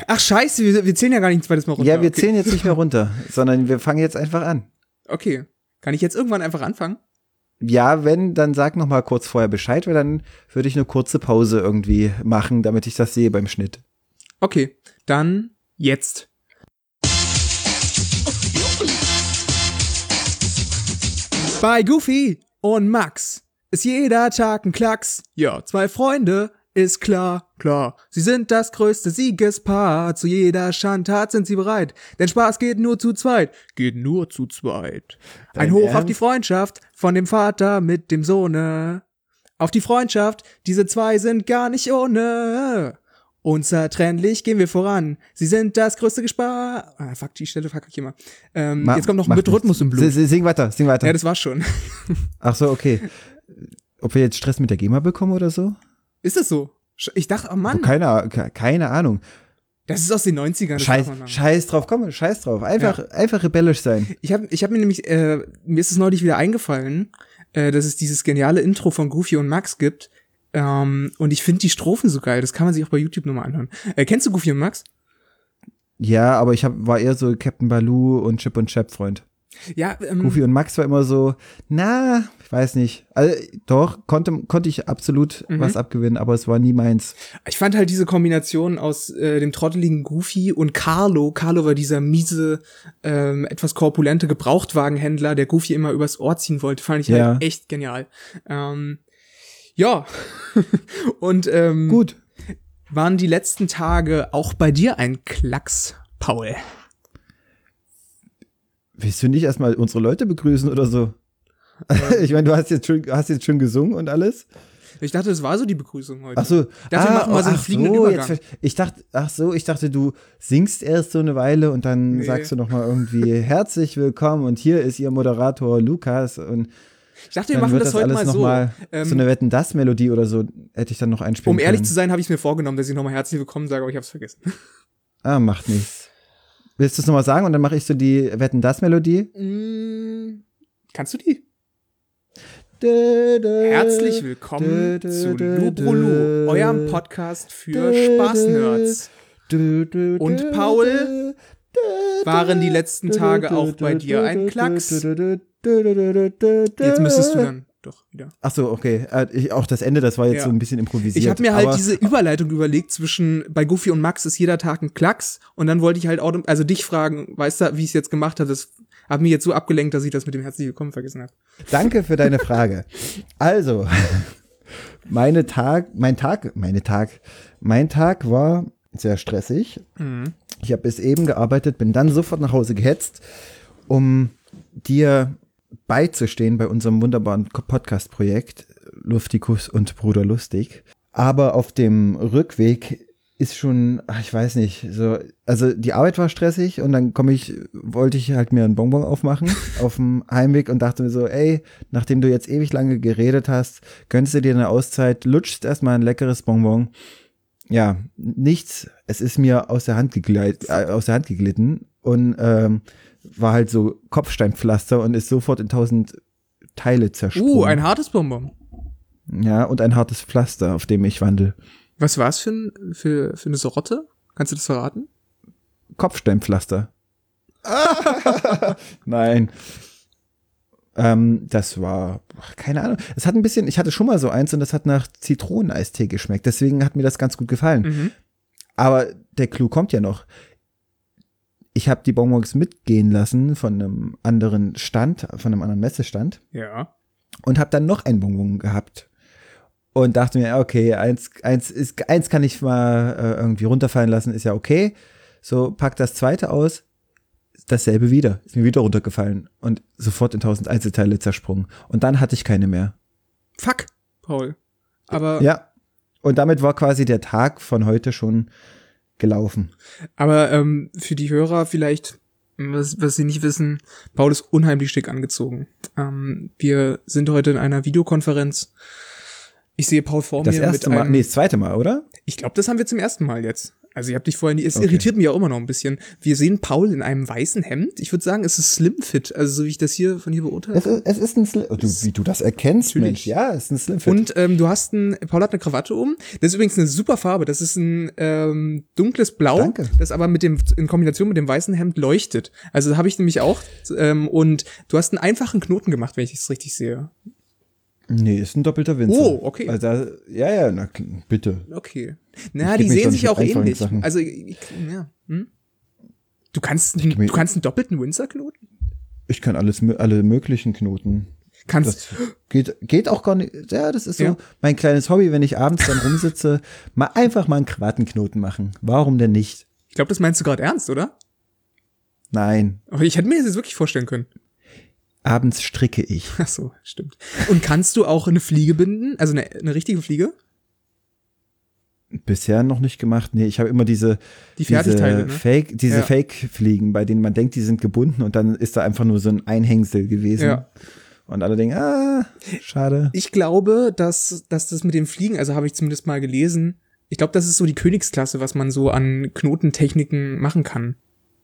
Ach scheiße, wir zählen ja gar nicht ein zweites Mal runter. Ja, wir zählen jetzt nicht mehr runter, sondern wir fangen jetzt einfach an. Okay. Kann ich jetzt irgendwann einfach anfangen? Ja, wenn, dann sag noch mal kurz vorher Bescheid, weil dann würde ich eine kurze Pause irgendwie machen, damit ich das sehe beim Schnitt. Okay, dann jetzt. Bei Goofy und Max ist jeder Tag ein Klacks. Ja, 2 Freunde, ist klar. Sie sind das größte Siegespaar. Zu jeder Schandtat sind sie bereit. Denn Spaß geht nur zu zweit. Ein Hoch auf die Freundschaft von dem Vater mit dem Sohne. Auf die Freundschaft, diese 2 sind gar nicht ohne. Unzertrennlich gehen wir voran. Sie sind das größte Gespar. Fuck, die Stelle verkacke ich immer. Jetzt kommt noch ein Rhythmus im Blut. Sing weiter. Ja, das war's schon. Ach so, okay. Ob wir jetzt Stress mit der GEMA bekommen oder so? Ist das so? Ich dachte, oh Mann. Keine Ahnung. Das ist aus den 90ern. Scheiß drauf, komm, scheiß drauf. Einfach rebellisch sein. Ich hab mir nämlich, mir ist es neulich wieder eingefallen, dass es dieses geniale Intro von Goofy und Max gibt. Und ich finde die Strophen so geil. Das kann man sich auch bei YouTube nochmal anhören. Kennst du Goofy und Max? Ja, aber war eher so Captain Baloo und Chip und Chap Freund. Ja, Goofy und Max war immer so, ich weiß nicht. Also, doch, konnte ich absolut was abgewinnen, aber es war nie meins. Ich fand halt diese Kombination aus dem trotteligen Goofy und Carlo. Carlo war dieser miese, etwas korpulente Gebrauchtwagenhändler, der Goofy immer übers Ohr ziehen wollte. Fand ich halt echt genial. Ja. Und gut. Waren die letzten Tage auch bei dir ein Klacks, Paul? Willst du nicht erstmal unsere Leute begrüßen oder so? Ich meine, du hast jetzt schon gesungen und alles. Ich dachte, das war so die Begrüßung heute. Ach so. Wir machen mal so einen fliegenden Übergang. Ich dachte, du singst erst so eine Weile und dann sagst du noch mal irgendwie herzlich willkommen und hier ist ihr Moderator Lukas und ich dachte, wir machen das heute mal so. So eine Wetten-dass-Melodie oder so hätte ich dann noch einspielen können. Um ehrlich zu sein, habe ich es mir vorgenommen, dass ich nochmal herzlich willkommen sage, aber ich habe es vergessen. Macht nichts. Willst du es nochmal sagen und dann mache ich so die Wetten-dass-Melodie? Kannst du die? Herzlich willkommen zu Lubrulu, eurem Podcast für Spaßnerds. Und Paul, waren die letzten Tage auch bei dir ein Klacks? Jetzt müsstest du dann doch wieder. Ach so, okay. Auch das Ende, das war jetzt so ein bisschen improvisiert. Ich habe mir halt diese Überleitung überlegt zwischen, bei Goofy und Max ist jeder Tag ein Klacks und dann wollte ich halt dich fragen, weißt du, wie ich es jetzt gemacht habe, das hat mich jetzt so abgelenkt, dass ich das mit dem Herzlich Willkommen vergessen habe. Danke für deine Frage. Also, mein Tag war sehr stressig. Ich habe bis eben gearbeitet, bin dann sofort nach Hause gehetzt, um dir beizustehen bei unserem wunderbaren Podcast-Projekt Luftikus und Bruder Lustig. Aber auf dem Rückweg ist schon, ich weiß nicht, so, also die Arbeit war stressig und dann wollte ich halt mir einen Bonbon aufmachen auf dem Heimweg und dachte mir so, ey, nachdem du jetzt ewig lange geredet hast, gönnst du dir eine Auszeit, lutschst erstmal ein leckeres Bonbon. Ja, nichts, es ist mir aus der Hand geglitten und war halt so Kopfsteinpflaster und ist sofort in 1000 Teile zersprungen. Ein hartes Bonbon. Ja, und ein hartes Pflaster, auf dem ich wandel. Was war's für eine Sorte? Kannst du das verraten? Kopfsteinpflaster. Nein. Das war, keine Ahnung. Es hat ein bisschen, ich hatte schon mal so eins und das hat nach Zitroneneistee geschmeckt. Deswegen hat mir das ganz gut gefallen. Aber der Clou kommt ja noch. Ich habe die Bonbons mitgehen lassen von einem anderen Stand, von einem anderen Messestand. Ja. Und habe dann noch ein Bonbon gehabt. Und dachte mir, okay, eins kann ich mal irgendwie runterfallen lassen, ist ja okay. So, pack das zweite aus, dasselbe wieder. Ist mir wieder runtergefallen und sofort in 1000 Einzelteile zersprungen. Und dann hatte ich keine mehr. Fuck, Paul. Aber ja, und damit war quasi der Tag von heute schon gelaufen. Aber für die Hörer vielleicht, was sie nicht wissen, Paul ist unheimlich schick angezogen. Wir sind heute in einer Videokonferenz. Ich sehe Paul vor mir das zweite Mal, oder? Ich glaube, das haben wir zum ersten Mal jetzt. Also ich habe dich vorhin, es irritiert mich auch immer noch ein bisschen. Wir sehen Paul in einem weißen Hemd. Ich würde sagen, es ist Slim Fit, also so wie ich das hier von hier beurteile. Es ist ein Slim, wie du das erkennst, Natürlich. Mensch. Ja, es ist ein Slim Fit. Und Paul hat eine Krawatte um. Das ist übrigens eine super Farbe. Das ist ein dunkles Blau, Danke. das aber in Kombination mit dem weißen Hemd leuchtet. Also das habe ich nämlich auch. Und du hast einen einfachen Knoten gemacht, wenn ich es richtig sehe. Nee, ist ein doppelter Winzer. Oh, okay. Also, ja, na, bitte. Okay. Na, Ich die geb mich sehen doch sich nicht auch mit einfachen ähnlich. Sachen. Also, ja. Du kannst einen doppelten Winzer-Knoten? Ich kann alle möglichen Knoten. Kannst. Das geht auch gar nicht. Ja, das ist so Ja. mein kleines Hobby, wenn ich abends dann rumsitze, einfach mal einen Krawattenknoten machen. Warum denn nicht? Ich glaube, das meinst du gerade ernst, oder? Nein, Aber ich hätte mir das jetzt wirklich vorstellen können. abends stricke ich. Ach so, stimmt. Und kannst du auch eine Fliege binden? Also eine richtige Fliege? Bisher noch nicht gemacht. Nee, ich habe immer diese Fertigteile, ne? Fake-Fliegen, bei denen man denkt, die sind gebunden und dann ist da einfach nur so ein Einhängsel gewesen. Ja. Und alle denken, schade. Ich glaube, dass das mit den Fliegen, also habe ich zumindest mal gelesen, ich glaube, das ist so die Königsklasse, was man so an Knotentechniken machen kann.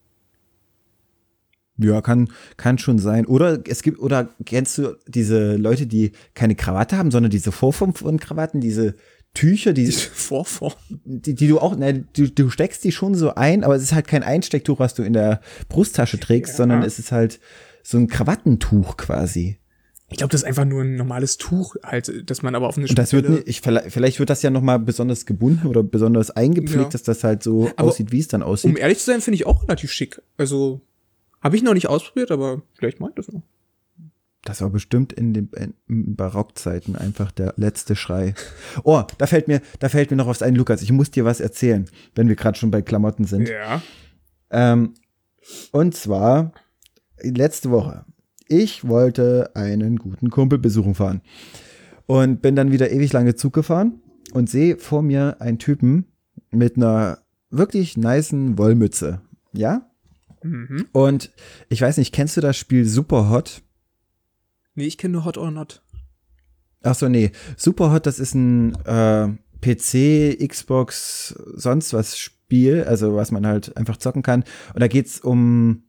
Ja, kann schon sein. Oder kennst du diese Leute, die keine Krawatte haben, sondern diese Vorform von Krawatten, diese Tücher, die Vorform. die du auch, du steckst die schon so ein, aber es ist halt kein Einstecktuch, was du in der Brusttasche trägst, sondern es ist halt so ein Krawattentuch quasi. Ich glaube, das ist einfach nur ein normales Tuch, halt, dass man aber auf eine Und das vielleicht wird das ja nochmal besonders gebunden oder besonders eingepflegt, Ja. dass das halt so Aber aussieht, wie es dann aussieht. Um ehrlich zu sein, finde ich auch relativ schick. Also, habe ich noch nicht ausprobiert, aber vielleicht meint das noch. Das war bestimmt in Barockzeiten einfach der letzte Schrei. Oh, da fällt mir noch was ein, Lukas. Ich muss dir was erzählen, wenn wir gerade schon bei Klamotten sind. Ja. Und zwar letzte Woche. Ich wollte einen guten Kumpel besuchen fahren und bin dann wieder ewig lange Zug gefahren und sehe vor mir einen Typen mit einer wirklich nicen Wollmütze. Ja? Mhm. Und ich weiß nicht, kennst du das Spiel Superhot? Nee, ich kenne nur Hot or Not. Ach so, nee. Superhot, das ist ein PC, Xbox, sonst was Spiel, also was man halt einfach zocken kann. Und da geht's um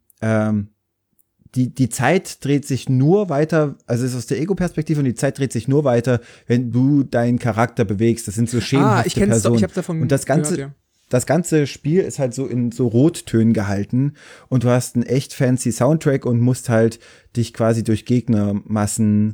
die Zeit dreht sich nur weiter, also es ist aus der Ego-Perspektive und die Zeit dreht sich nur weiter, wenn du deinen Charakter bewegst. Das sind so schemenhafte ich kenn's Personen. doch, ich habe davon und das Ganze, gehört, ja. Das ganze Spiel ist halt so in so Rottönen gehalten und du hast einen echt fancy Soundtrack und musst halt dich quasi durch Gegnermassen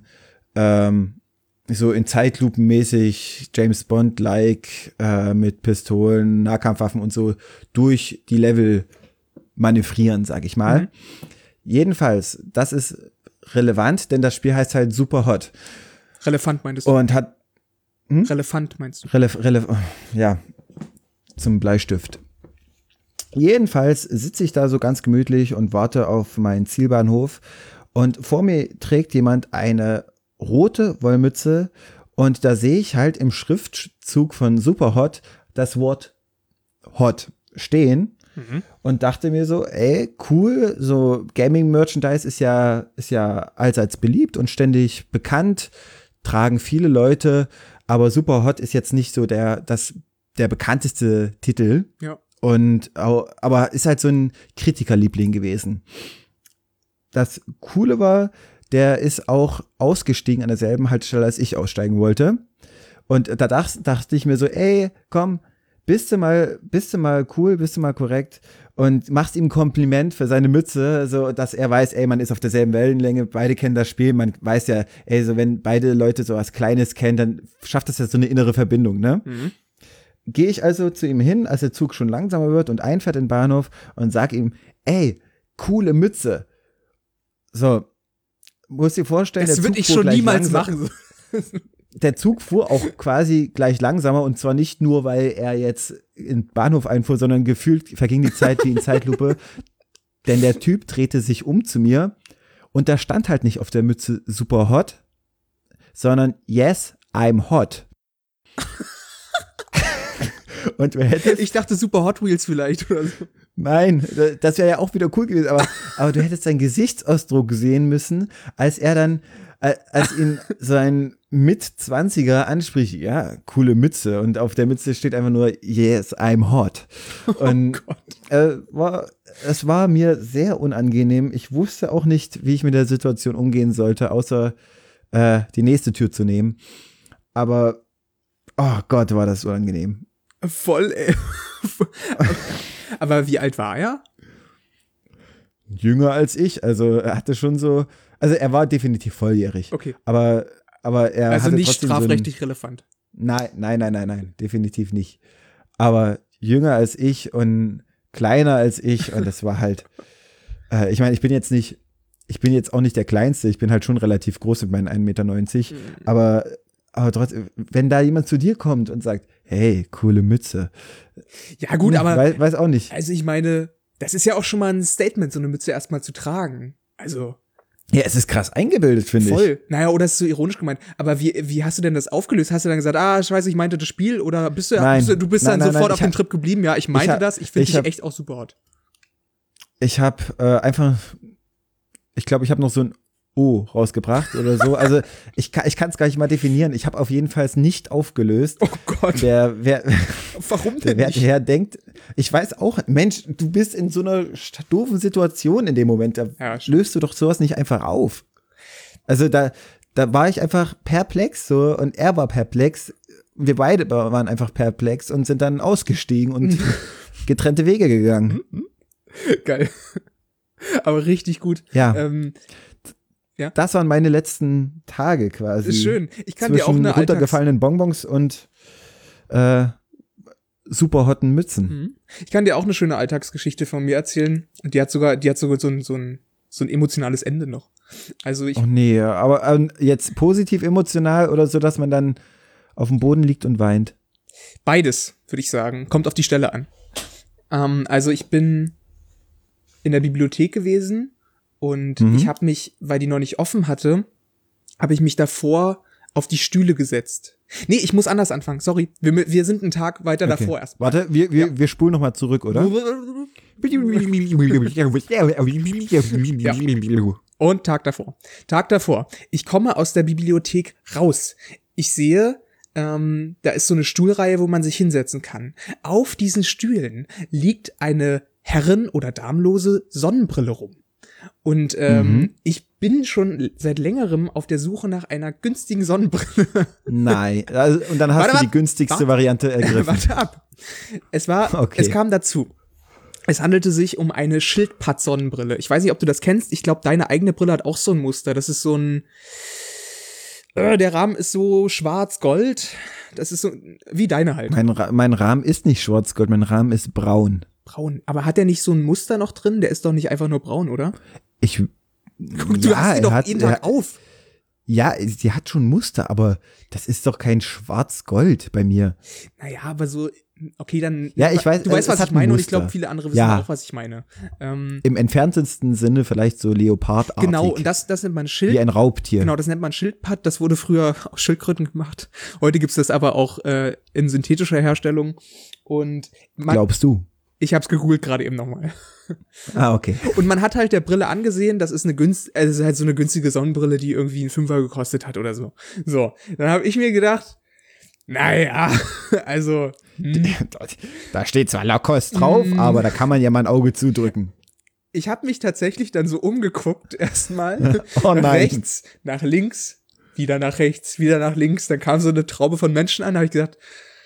so in Zeitlupenmäßig James Bond-like mit Pistolen, Nahkampfwaffen und so durch die Level manövrieren, sag ich mal. Mhm. Jedenfalls, das ist relevant, denn das Spiel heißt halt Superhot. Relevant meintest du? Und hat Relevant meinst du? ja, zum Bleistift. Jedenfalls sitze ich da so ganz gemütlich und warte auf meinen Zielbahnhof und vor mir trägt jemand eine rote Wollmütze und da sehe ich halt im Schriftzug von Superhot das Wort Hot stehen und dachte mir so, ey, cool, so Gaming-Merchandise ist ja allseits beliebt und ständig bekannt, tragen viele Leute, aber Superhot ist jetzt nicht so der bekannteste Titel. Ja. Aber ist halt so ein Kritikerliebling gewesen. Das Coole war, der ist auch ausgestiegen an derselben Haltestelle, als ich aussteigen wollte. Und da dachte ich mir so, ey, komm, bist du mal cool, bist du mal korrekt und machst ihm ein Kompliment für seine Mütze, so dass er weiß, ey, man ist auf derselben Wellenlänge, beide kennen das Spiel, man weiß ja, ey, so wenn beide Leute so was Kleines kennen, dann schafft das ja so eine innere Verbindung, ne? Mhm. Gehe ich also zu ihm hin, als der Zug schon langsamer wird und einfährt in den Bahnhof und sag ihm, ey, coole Mütze. So, musst dir vorstellen, Das würde ich schon niemals machen. Der Zug fuhr auch quasi gleich langsamer und zwar nicht nur, weil er jetzt in den Bahnhof einfuhr, sondern gefühlt verging die Zeit wie in Zeitlupe, denn der Typ drehte sich um zu mir und da stand halt nicht auf der Mütze super hot, sondern yes, I'm hot. Und wer hätte Ich dachte Super Hot Wheels vielleicht oder so. Nein, das wäre ja auch wieder cool gewesen, aber du hättest seinen Gesichtsausdruck sehen müssen, als er dann als ihn sein Mit-20er anspricht, ja, coole Mütze. Und auf der Mütze steht einfach nur, yes, I'm hot. Und es war mir sehr unangenehm. Ich wusste auch nicht, wie ich mit der Situation umgehen sollte, außer die nächste Tür zu nehmen. Aber, oh Gott, war das unangenehm. Voll, ey. Aber wie alt war er? Jünger als ich, also er hatte schon so, also er war definitiv volljährig. Okay. Aber er also hatte nicht trotzdem strafrechtlich relevant. Nein, definitiv nicht. Aber jünger als ich und kleiner als ich und das war halt, ich meine, ich bin jetzt auch nicht der Kleinste, ich bin halt schon relativ groß mit meinen 1,90 Meter, aber trotzdem, wenn da jemand zu dir kommt und sagt, hey, coole Mütze. Ja gut, aber weiß auch nicht. Also ich meine, das ist ja auch schon mal ein Statement, so eine Mütze erstmal zu tragen. Also ja, es ist krass eingebildet, finde ich. voll. Naja, oder ist so ironisch gemeint. Aber wie hast du denn das aufgelöst? Hast du dann gesagt, ich meinte das Spiel? Oder bist du dann sofort auf dem Trip geblieben? Ja, ich meinte das. Ich finde dich echt auch super hot. Ich habe ich glaube, ich habe noch so ein O rausgebracht oder so. Also ich kann es gar nicht mal definieren. Ich habe auf jeden Fall nicht aufgelöst. Oh Gott. Warum denn nicht? Wer denkt, ich weiß auch, Mensch, du bist in so einer doofen Situation in dem Moment. Da löst du doch sowas nicht einfach auf. Also da war ich einfach perplex so und er war perplex. Wir beide waren einfach perplex und sind dann ausgestiegen und getrennte Wege gegangen. Geil. Aber richtig gut. Ja. Ja. Das waren meine letzten Tage quasi. Ist schön. Ich kann dir auch eine runtergefallenen Bonbons und super hotten Mützen. Ich kann dir auch eine schöne Alltagsgeschichte von mir erzählen. Und die hat sogar so ein emotionales Ende noch. Also oh nee, aber jetzt positiv emotional oder so, dass man dann auf dem Boden liegt und weint? Beides, würde ich sagen. Kommt auf die Stelle an. Also ich bin in der Bibliothek gewesen. Und ich habe mich, weil die noch nicht offen hatte, habe ich mich davor auf die Stühle gesetzt. Nee, ich muss anders anfangen, sorry. Wir sind einen Tag weiter davor erst. Warte, wir spulen nochmal zurück, oder? Ja. Und Tag davor. Ich komme aus der Bibliothek raus. Ich sehe, da ist so eine Stuhlreihe, wo man sich hinsetzen kann. Auf diesen Stühlen liegt eine herren- oder damenlose Sonnenbrille rum. Und ich bin schon seit längerem auf der Suche nach einer günstigen Sonnenbrille. Nein, also, und dann hast du die günstigste Variante ergriffen. Warte ab. Es kam dazu. Es handelte sich um eine Schildpatt-Sonnenbrille. Ich weiß nicht, ob du das kennst. Ich glaube, deine eigene Brille hat auch so ein Muster. Das ist so ein der Rahmen ist so schwarz-gold. Das ist so wie deine halt. Mein Rahmen ist nicht schwarz-gold, mein Rahmen ist braun. Braun. Aber hat der nicht so ein Muster noch drin? Der ist doch nicht einfach nur braun, oder? Du hast sie doch jeden Tag auf. Ja, sie hat schon Muster, aber das ist doch kein Schwarz-Gold bei mir. Naja, aber so, okay, dann. Ja, ich weiß, du weißt, was ich meine, und ich glaube, viele andere wissen auch, was ich meine. Im entferntesten Sinne vielleicht so leopardartig. Genau, und das nennt man Wie ein Raubtier. Genau, das nennt man Schildpatt. Das wurde früher aus Schildkröten gemacht. Heute gibt's das aber auch in synthetischer Herstellung. Und glaubst du? Ich hab's gegoogelt gerade eben nochmal. Ah, okay. Und man hat halt der Brille angesehen, das ist halt so eine günstige Sonnenbrille, die irgendwie einen Fünfer gekostet hat oder so. So, dann habe ich mir gedacht, naja, also. Da steht zwar Lacoste drauf, aber da kann man ja mal ein Auge zudrücken. Ich habe mich tatsächlich dann so umgeguckt erstmal. Oh nein. Nach rechts, nach links, wieder nach rechts, wieder nach links. Dann kam so eine Traube von Menschen an, da habe ich gesagt,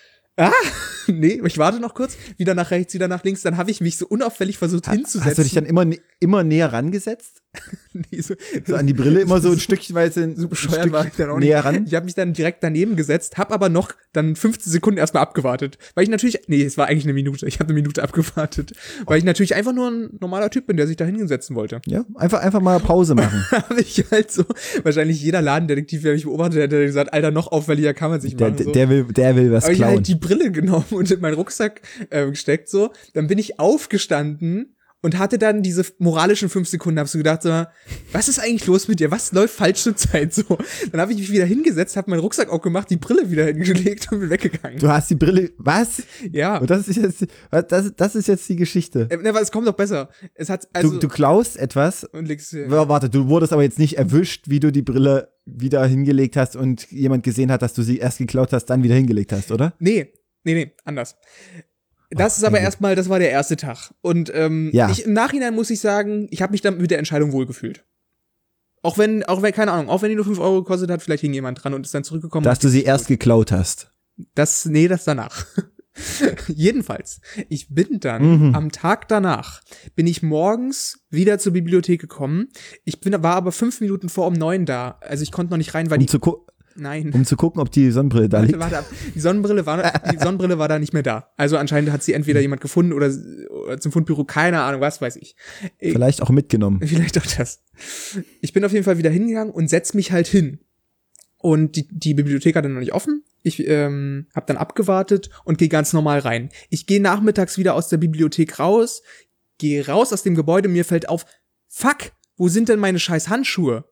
nee, ich warte noch kurz, wieder nach rechts, wieder nach links, dann habe ich mich so unauffällig versucht hinzusetzen. Hast du dich dann immer näher rangesetzt? Nee, so an die Brille immer so ein Stückchenweise so bescheuert war ich dann auch nicht. Näher ran? Ich habe mich dann direkt daneben gesetzt, habe aber noch dann 15 Sekunden erstmal abgewartet, weil ich natürlich, es war eigentlich eine Minute, ich habe eine Minute abgewartet, weil ich natürlich einfach nur ein normaler Typ bin, der sich da hinsetzen wollte. Ja, einfach mal Pause machen. Habe ich halt so, wahrscheinlich jeder Ladendetektiv, der mich beobachtet hätte, gesagt, Alter, noch auffälliger kann man sich machen. So. Der will was aber klauen. Ich habe halt die Brille genommen und in meinen Rucksack gesteckt so, dann bin ich aufgestanden und hatte dann diese moralischen 5 Sekunden, hab so gedacht, so, was ist eigentlich los mit dir? Was läuft falsch zur Zeit so? Dann habe ich mich wieder hingesetzt, habe meinen Rucksack aufgemacht, die Brille wieder hingelegt und bin weggegangen. Du hast die Brille, was? Ja. Und das ist jetzt die Geschichte. Ne, aber es kommt doch besser. Es hat, also, Du klaust etwas. und legst Warte, du wurdest aber jetzt nicht erwischt, wie du die Brille wieder hingelegt hast und jemand gesehen hat, dass du sie erst geklaut hast, dann wieder hingelegt hast, oder? Nee, anders. Das ist aber erstmal, das war der erste Tag. Und im Nachhinein muss ich sagen, ich habe mich dann mit der Entscheidung wohlgefühlt. Auch wenn, keine Ahnung, auch wenn die nur 5 Euro gekostet hat, vielleicht hing jemand dran und ist dann zurückgekommen. Dass du sie erst geklaut hast. Das danach. Jedenfalls, ich bin dann am Tag danach, bin ich morgens wieder zur Bibliothek gekommen. War aber 5 Minuten vor um 9 da. Also ich konnte noch nicht rein, weil Nein. Um zu gucken, ob die Sonnenbrille da liegt. Warte ab. Die Sonnenbrille war da nicht mehr da. Also anscheinend hat sie entweder jemand gefunden oder zum Fundbüro, keine Ahnung, was weiß ich. Vielleicht auch mitgenommen. Vielleicht auch das. Ich bin auf jeden Fall wieder hingegangen und setz mich halt hin. Und die Bibliothek hatte noch nicht offen. Ich habe dann abgewartet und gehe ganz normal rein. Ich gehe nachmittags wieder aus der Bibliothek raus, gehe raus aus dem Gebäude, mir fällt auf, fuck, wo sind denn meine scheiß Handschuhe?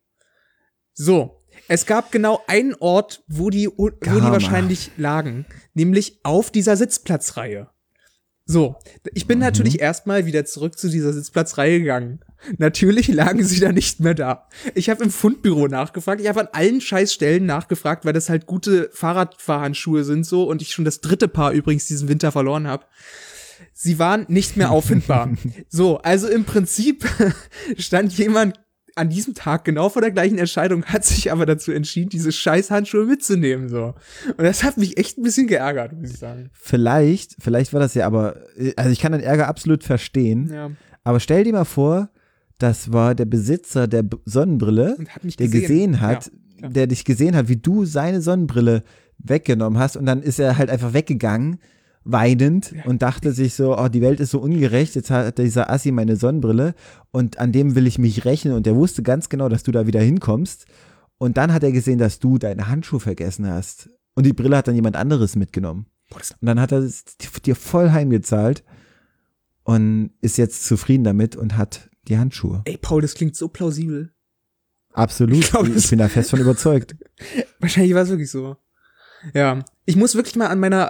So. Es gab genau einen Ort, wo die wahrscheinlich lagen, nämlich auf dieser Sitzplatzreihe. So, ich bin natürlich erstmal wieder zurück zu dieser Sitzplatzreihe gegangen. Natürlich lagen sie da nicht mehr da. Ich habe im Fundbüro nachgefragt, ich habe an allen Scheißstellen nachgefragt, weil das halt gute Fahrradfahrhandschuhe sind so und ich schon das 3. Paar übrigens diesen Winter verloren habe. Sie waren nicht mehr auffindbar. So, also im Prinzip stand jemand an diesem Tag genau vor der gleichen Entscheidung, hat sich aber dazu entschieden, diese scheiß Handschuhe mitzunehmen, so. Und das hat mich echt ein bisschen geärgert, muss ich sagen. Vielleicht war das ja aber, also ich kann den Ärger absolut verstehen, aber stell dir mal vor, das war der Besitzer der Sonnenbrille, der gesehen hat, der dich gesehen hat, wie du seine Sonnenbrille weggenommen hast und dann ist er halt einfach weggegangen, weinend und dachte sich so, oh, die Welt ist so ungerecht, jetzt hat dieser Assi meine Sonnenbrille und an dem will ich mich rächen und der wusste ganz genau, dass du da wieder hinkommst und dann hat er gesehen, dass du deine Handschuhe vergessen hast und die Brille hat dann jemand anderes mitgenommen und dann hat er es dir voll heimgezahlt und ist jetzt zufrieden damit und hat die Handschuhe. Ey, Paul, das klingt so plausibel. Absolut, ich bin da fest von überzeugt. Wahrscheinlich war es wirklich so. Ja, ich muss wirklich mal an meiner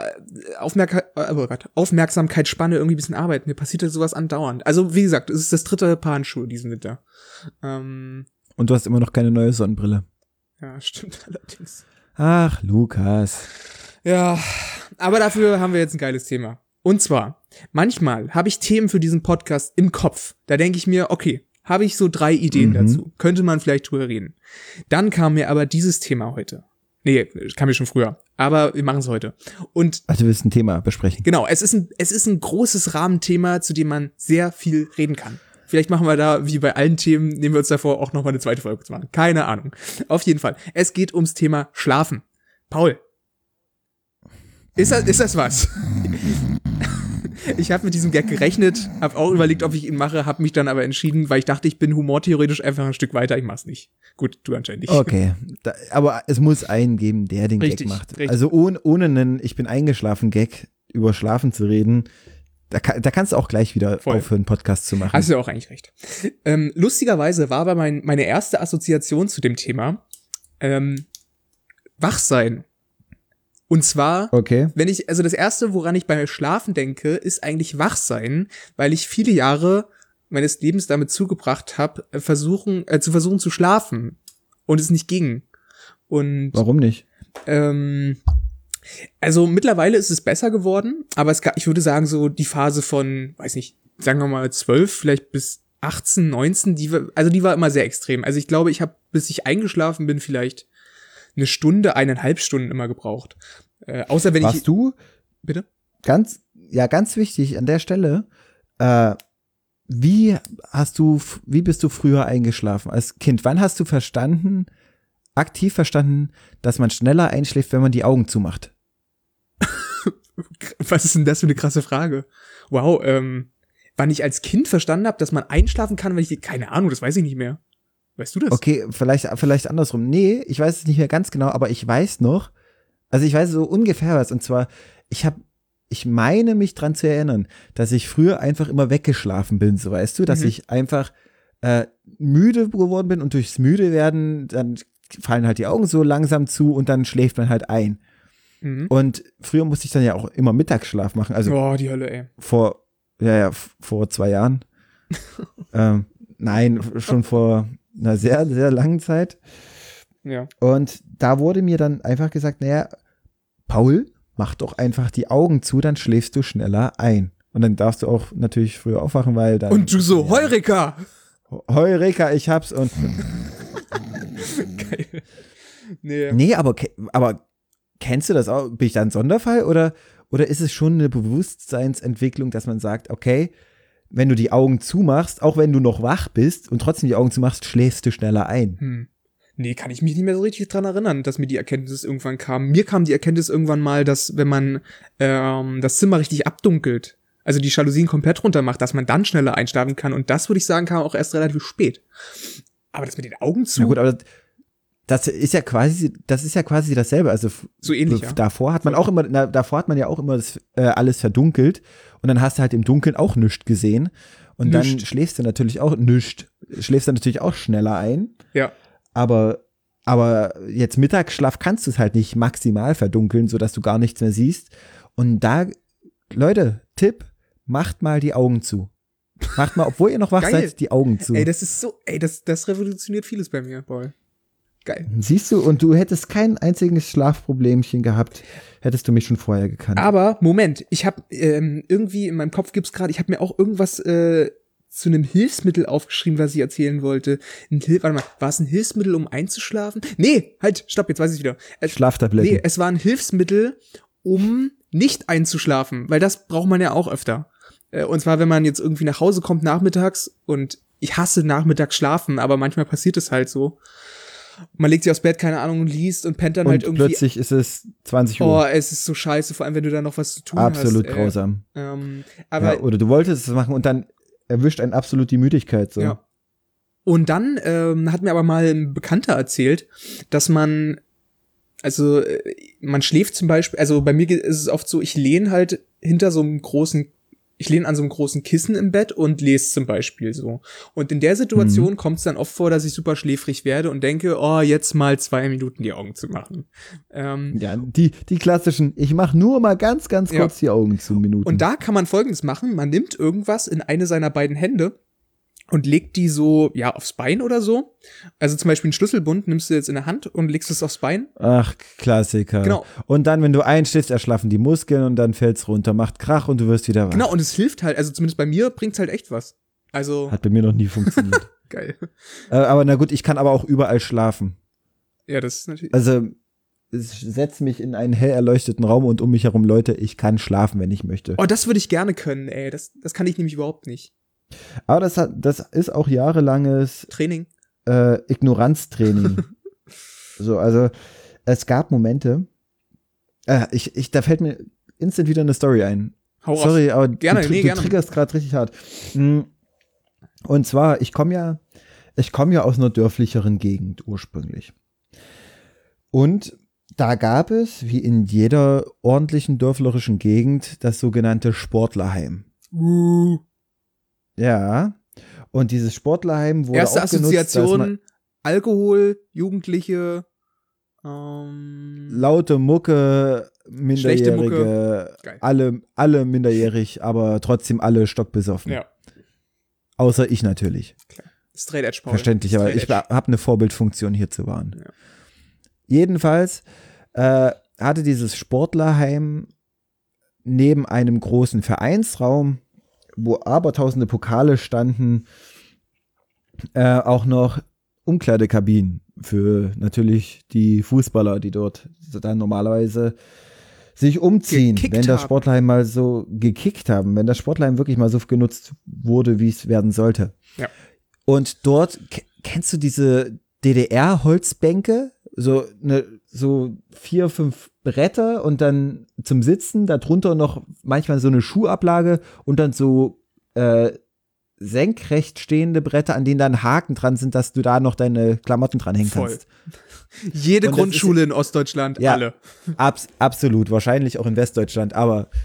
Aufmerksamkeitsspanne irgendwie ein bisschen arbeiten. Mir passiert sowas andauernd. Also, wie gesagt, es ist das 3. Paar Handschuhe diesen Winter. Und du hast immer noch keine neue Sonnenbrille. Ja, stimmt allerdings. Ach, Lukas. Ja, aber dafür haben wir jetzt ein geiles Thema. Und zwar, manchmal habe ich Themen für diesen Podcast im Kopf. Da denke ich mir, okay, habe ich so 3 Ideen dazu. Könnte man vielleicht drüber reden. Dann kam mir aber dieses Thema heute. Nee, kam mir schon früher. Aber wir machen es heute. Und also du willst ein Thema besprechen. Genau, es ist ein großes Rahmenthema, zu dem man sehr viel reden kann. Vielleicht machen wir da, wie bei allen Themen, nehmen wir uns davor auch nochmal eine 2. Folge zu machen. Keine Ahnung. Auf jeden Fall. Es geht ums Thema Schlafen. Paul. Ist das was? Ich habe mit diesem Gag gerechnet, habe auch überlegt, ob ich ihn mache, habe mich dann aber entschieden, weil ich dachte, ich bin humortheoretisch einfach ein Stück weiter, ich mach's nicht. Gut, du anscheinend nicht. Okay, aber es muss einen geben, der den Gag macht. Richtig. Also ohne einen Ich bin eingeschlafen Gag über Schlafen zu reden, da kannst du auch gleich wieder aufhören, Podcast zu machen. Hast du ja auch eigentlich recht. Lustigerweise war aber meine erste Assoziation zu dem Thema Wachsein. Und zwar, also das Erste, woran ich beim Schlafen denke, ist eigentlich Wachsein, weil ich viele Jahre meines Lebens damit zugebracht habe, zu versuchen zu schlafen und es nicht ging. Und warum nicht? Also mittlerweile ist es besser geworden, aber ich würde sagen, so die Phase von, weiß nicht, sagen wir mal 12, vielleicht bis 18, 19, die war immer sehr extrem. Also ich glaube, ich habe, bis ich eingeschlafen bin, vielleicht 1 Stunde, 1,5 Stunden immer gebraucht. Außer wenn Warst du? Bitte? Ganz wichtig an der Stelle, wie bist du früher eingeschlafen als Kind? Wann hast du aktiv verstanden, dass man schneller einschläft, wenn man die Augen zumacht? Was ist denn das für eine krasse Frage? Wow, wann ich als Kind verstanden habe, dass man einschlafen kann, keine Ahnung, das weiß ich nicht mehr. Weißt du das? Okay, vielleicht andersrum. Nee, ich weiß es nicht mehr ganz genau, aber ich weiß noch, also ich weiß so ungefähr was, und zwar, ich ich meine mich dran zu erinnern, dass ich früher einfach immer weggeschlafen bin, so weißt du, dass ich einfach müde geworden bin und durchs müde werden, dann fallen halt die Augen so langsam zu und dann schläft man halt ein. Und früher musste ich dann ja auch immer Mittagsschlaf machen, also die Hölle, ey. vor 2 Jahren. Nein, schon vor einer sehr, sehr langen Zeit. Ja. Und da wurde mir dann einfach gesagt, naja, Paul, mach doch einfach die Augen zu, dann schläfst du schneller ein. Und dann darfst du auch natürlich früher aufwachen, weil dann. Und du so, Heureka! Heureka, ich hab's und. Geil. Nee, aber kennst du das auch? Bin ich da ein Sonderfall oder ist es schon eine Bewusstseinsentwicklung, dass man sagt, okay, wenn du die Augen zumachst, auch wenn du noch wach bist und trotzdem die Augen zumachst, schläfst du schneller ein? Nee, kann ich mich nicht mehr so richtig dran erinnern, dass mir die Erkenntnis irgendwann kam. Mir kam die Erkenntnis irgendwann mal, dass wenn man das Zimmer richtig abdunkelt, also die Jalousien komplett runter macht, dass man dann schneller einschlafen kann. Und das, würde ich sagen, kam auch erst relativ spät. Aber das mit den Augen zu. Na gut, aber das ist ja quasi dasselbe. Also so ähnlich, ja. Davor hat man ja auch immer das, alles verdunkelt und dann hast du halt im Dunkeln auch nichts gesehen. Und dann schläfst du natürlich auch schneller ein. Ja. Aber jetzt Mittagsschlaf kannst du es halt nicht maximal verdunkeln, sodass du gar nichts mehr siehst. Und da, Leute, Tipp, macht mal die Augen zu. Macht mal, obwohl ihr noch wach seid, die Augen zu. Ey, das ist so, das revolutioniert vieles bei mir, Paul. Geil. Siehst du, und du hättest kein einziges Schlafproblemchen gehabt, hättest du mich schon vorher gekannt. Aber, Moment, ich habe irgendwie in meinem Kopf ich habe mir auch irgendwas zu einem Hilfsmittel aufgeschrieben, was ich erzählen wollte. Warte mal, war es ein Hilfsmittel, um einzuschlafen? Nee, halt, stopp, jetzt weiß ich wieder. Schlaftabletten. Nee, es war ein Hilfsmittel, um nicht einzuschlafen, weil das braucht man ja auch öfter. Und zwar, wenn man jetzt irgendwie nach Hause kommt nachmittags, und ich hasse nachmittags schlafen, aber manchmal passiert es halt so. Man legt sich aufs Bett, keine Ahnung, und liest und pennt dann und halt irgendwie. Plötzlich ist es 20 Uhr. Oh, es ist so scheiße, vor allem wenn du da noch was zu tun Absolut hast. Grausam. Aber ja, oder du wolltest es machen und dann erwischt einen absolut die Müdigkeit. So. Ja. Und dann hat mir aber mal ein Bekannter erzählt, dass man schläft zum Beispiel, also bei mir ist es oft so, ich lehne an so einem großen Kissen im Bett und lese zum Beispiel so. Und in der Situation kommt es dann oft vor, dass ich super schläfrig werde und denke, oh, jetzt mal 2 Minuten die Augen zu machen. Ja, die klassischen, ich mache nur mal ganz, ganz kurz die Augen zu Minuten. Und da kann man Folgendes machen, man nimmt irgendwas in eine seiner beiden Hände und legt die so, ja, aufs Bein oder so. Also zum Beispiel einen Schlüsselbund nimmst du jetzt in der Hand und legst es aufs Bein. Ach, Klassiker. Genau. Und dann, wenn du einschläfst, erschlaffen die Muskeln und dann fällt's runter, macht Krach und du wirst wieder wach. Genau, und es hilft halt, also zumindest bei mir bringt's halt echt was. Also. Hat bei mir noch nie funktioniert. Geil. Aber na gut, ich kann aber auch überall schlafen. Ja, das ist natürlich. Also, ich setze mich in einen hell erleuchteten Raum und um mich herum Leute, ich kann schlafen, wenn ich möchte. Oh, das würde ich gerne können, ey. Das kann ich nämlich überhaupt nicht. Aber das ist auch jahrelanges Training. Ignoranztraining. So, also es gab Momente, da fällt mir instant wieder eine Story ein. Hau raus. Sorry, aber gerne, du gerne. triggerst gerade richtig hart. Und zwar, ich komme ja aus einer dörflicheren Gegend ursprünglich. Und da gab es, wie in jeder ordentlichen dörflerischen Gegend, das sogenannte Sportlerheim. Ja, und dieses Sportlerheim wurde erste auch Assoziation, genutzt, Alkohol, Jugendliche, laute Mucke, schlechte Minderjährige, Mucke. alle minderjährig, aber trotzdem alle stockbesoffen. Ja. Außer ich natürlich. Klar. Straight Edge Paul. Verständlich, aber ich habe eine Vorbildfunktion hier zu wahren. Ja. Jedenfalls hatte dieses Sportlerheim neben einem großen Vereinsraum, wo abertausende Pokale standen, auch noch Umkleidekabinen für natürlich die Fußballer, die dort dann normalerweise sich umziehen, Gekickt wenn das haben. Sportlerheim mal so gekickt haben, wenn das Sportlerheim wirklich mal so genutzt wurde, wie es werden sollte. Ja. Und dort, kennst du diese DDR-Holzbänke? So 4, 5 Bretter und dann zum Sitzen, darunter noch manchmal so eine Schuhablage und dann so senkrecht stehende Bretter, an denen dann Haken dran sind, dass du da noch deine Klamotten dranhängen kannst. Jede Und Grundschule in Ostdeutschland, ja, alle. Absolut, wahrscheinlich auch in Westdeutschland, aber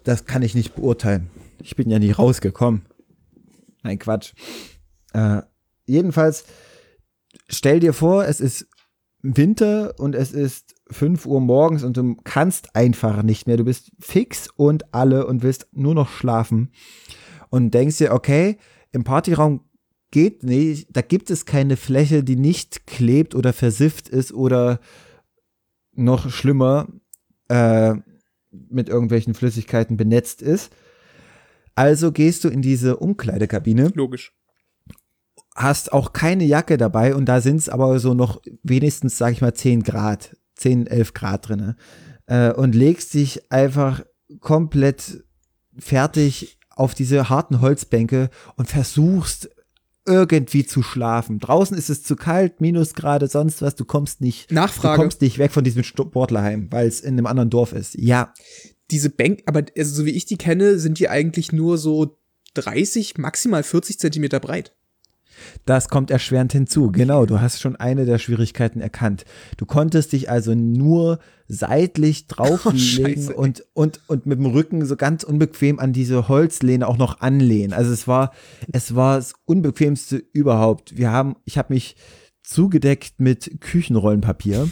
das kann ich nicht beurteilen. Ich bin ja nie rausgekommen. Nein, Quatsch. Jedenfalls, stell dir vor, es ist Winter und es ist 5 Uhr morgens und du kannst einfach nicht mehr. Du bist fix und alle und willst nur noch schlafen und denkst dir, okay, im Partyraum da gibt es keine Fläche, die nicht klebt oder versifft ist oder noch schlimmer, mit irgendwelchen Flüssigkeiten benetzt ist. Also gehst du in diese Umkleidekabine. Logisch. Hast auch keine Jacke dabei und da sind es aber so noch wenigstens, sag ich mal, 10, 11 Grad drin. Und legst dich einfach komplett fertig auf diese harten Holzbänke und versuchst irgendwie zu schlafen. Draußen ist es zu kalt, Minusgrade, sonst was, du kommst nicht weg von diesem Sportlerheim, weil es in einem anderen Dorf ist. Ja. Diese Bänke, aber also so wie ich die kenne, sind die eigentlich nur so 30, maximal 40 Zentimeter breit. Das kommt erschwerend hinzu. Genau, du hast schon eine der Schwierigkeiten erkannt. Du konntest dich also nur seitlich drauflegen und mit dem Rücken so ganz unbequem an diese Holzlehne auch noch anlehnen. Also es war das Unbequemste überhaupt. Ich habe mich zugedeckt mit Küchenrollenpapier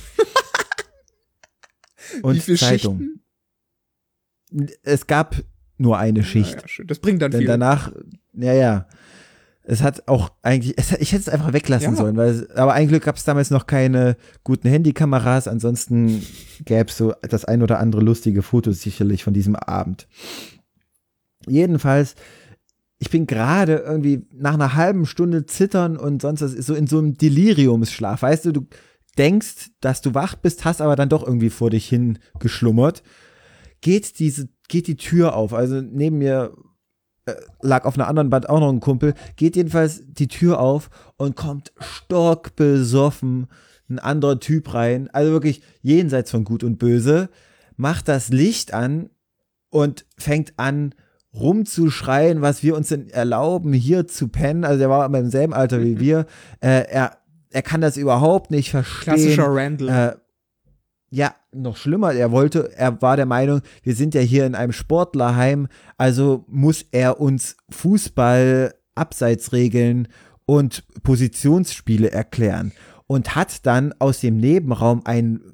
und Wie viele Zeitung. Schichten? Es gab nur eine Schicht. Ja, das bringt dann Denn viel. danach, es hat auch eigentlich, ich hätte es einfach weglassen sollen, aber ein Glück gab es damals noch keine guten Handykameras, ansonsten gäbe es so das ein oder andere lustige Foto sicherlich von diesem Abend. Jedenfalls, ich bin gerade irgendwie nach einer halben Stunde zittern und sonst was, so in so einem Deliriumsschlaf, weißt du, du denkst, dass du wach bist, hast aber dann doch irgendwie vor dich hin geschlummert, geht die Tür auf, also neben mir lag auf einer anderen Band auch noch ein Kumpel, geht jedenfalls die Tür auf und kommt stockbesoffen ein anderer Typ rein, also wirklich jenseits von Gut und Böse, macht das Licht an und fängt an rumzuschreien, was wir uns denn erlauben, hier zu pennen, also der war im selben Alter wie wir, er kann das überhaupt nicht verstehen. Klassischer Randall. Ja, noch schlimmer, er war der Meinung, wir sind ja hier in einem Sportlerheim, also muss er uns Fußball, Abseitsregeln und Positionsspiele erklären und hat dann aus dem Nebenraum ein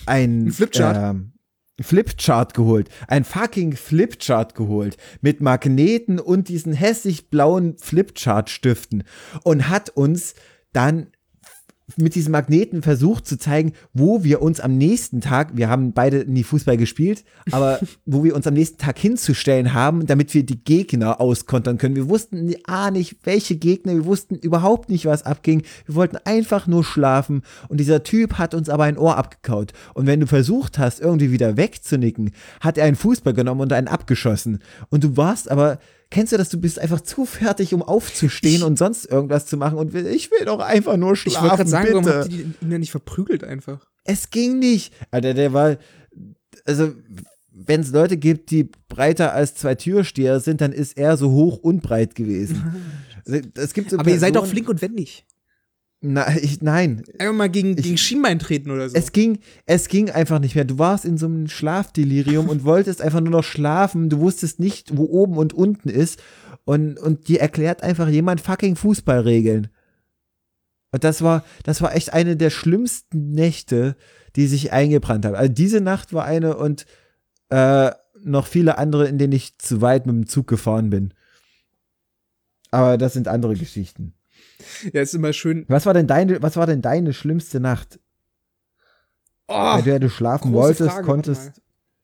Flipchart geholt, ein fucking Flipchart geholt mit Magneten und diesen hässlich blauen Flipchart-Stiften und hat uns dann mit diesen Magneten versucht zu zeigen, wo wir uns am nächsten Tag, wir haben beide nie Fußball gespielt, aber wo wir uns am nächsten Tag hinzustellen haben, damit wir die Gegner auskontern können. Wir wussten nicht, welche Gegner, wir wussten überhaupt nicht, was abging. Wir wollten einfach nur schlafen und dieser Typ hat uns aber ein Ohr abgekaut. Und wenn du versucht hast, irgendwie wieder wegzunicken, hat er einen Fußball genommen und einen abgeschossen. Und du warst aber, kennst du das, du bist einfach zu fertig, um aufzustehen und sonst irgendwas zu machen und ich will doch einfach nur schlafen, ich wollte gerade sagen, bitte. warum habt ihr ihn denn nicht verprügelt einfach? Es ging nicht. Alter, der war, also wenn es Leute gibt, die breiter als 2 Türsteher sind, dann ist er so hoch und breit gewesen. Also, es gibt so aber ihr seid doch flink und wendig. Nein. Einfach mal gegen Schienbein treten oder so. Es ging einfach nicht mehr. Du warst in so einem Schlafdelirium und wolltest einfach nur noch schlafen. Du wusstest nicht, wo oben und unten ist. Und dir erklärt einfach jemand fucking Fußballregeln. Und das war echt eine der schlimmsten Nächte, die sich eingebrannt haben. Also diese Nacht war eine und noch viele andere, in denen ich zu weit mit dem Zug gefahren bin. Aber das sind andere Geschichten. Ja, ist immer schön. Was war denn deine schlimmste Nacht? Bei der du schlafen wolltest, Frage, konntest.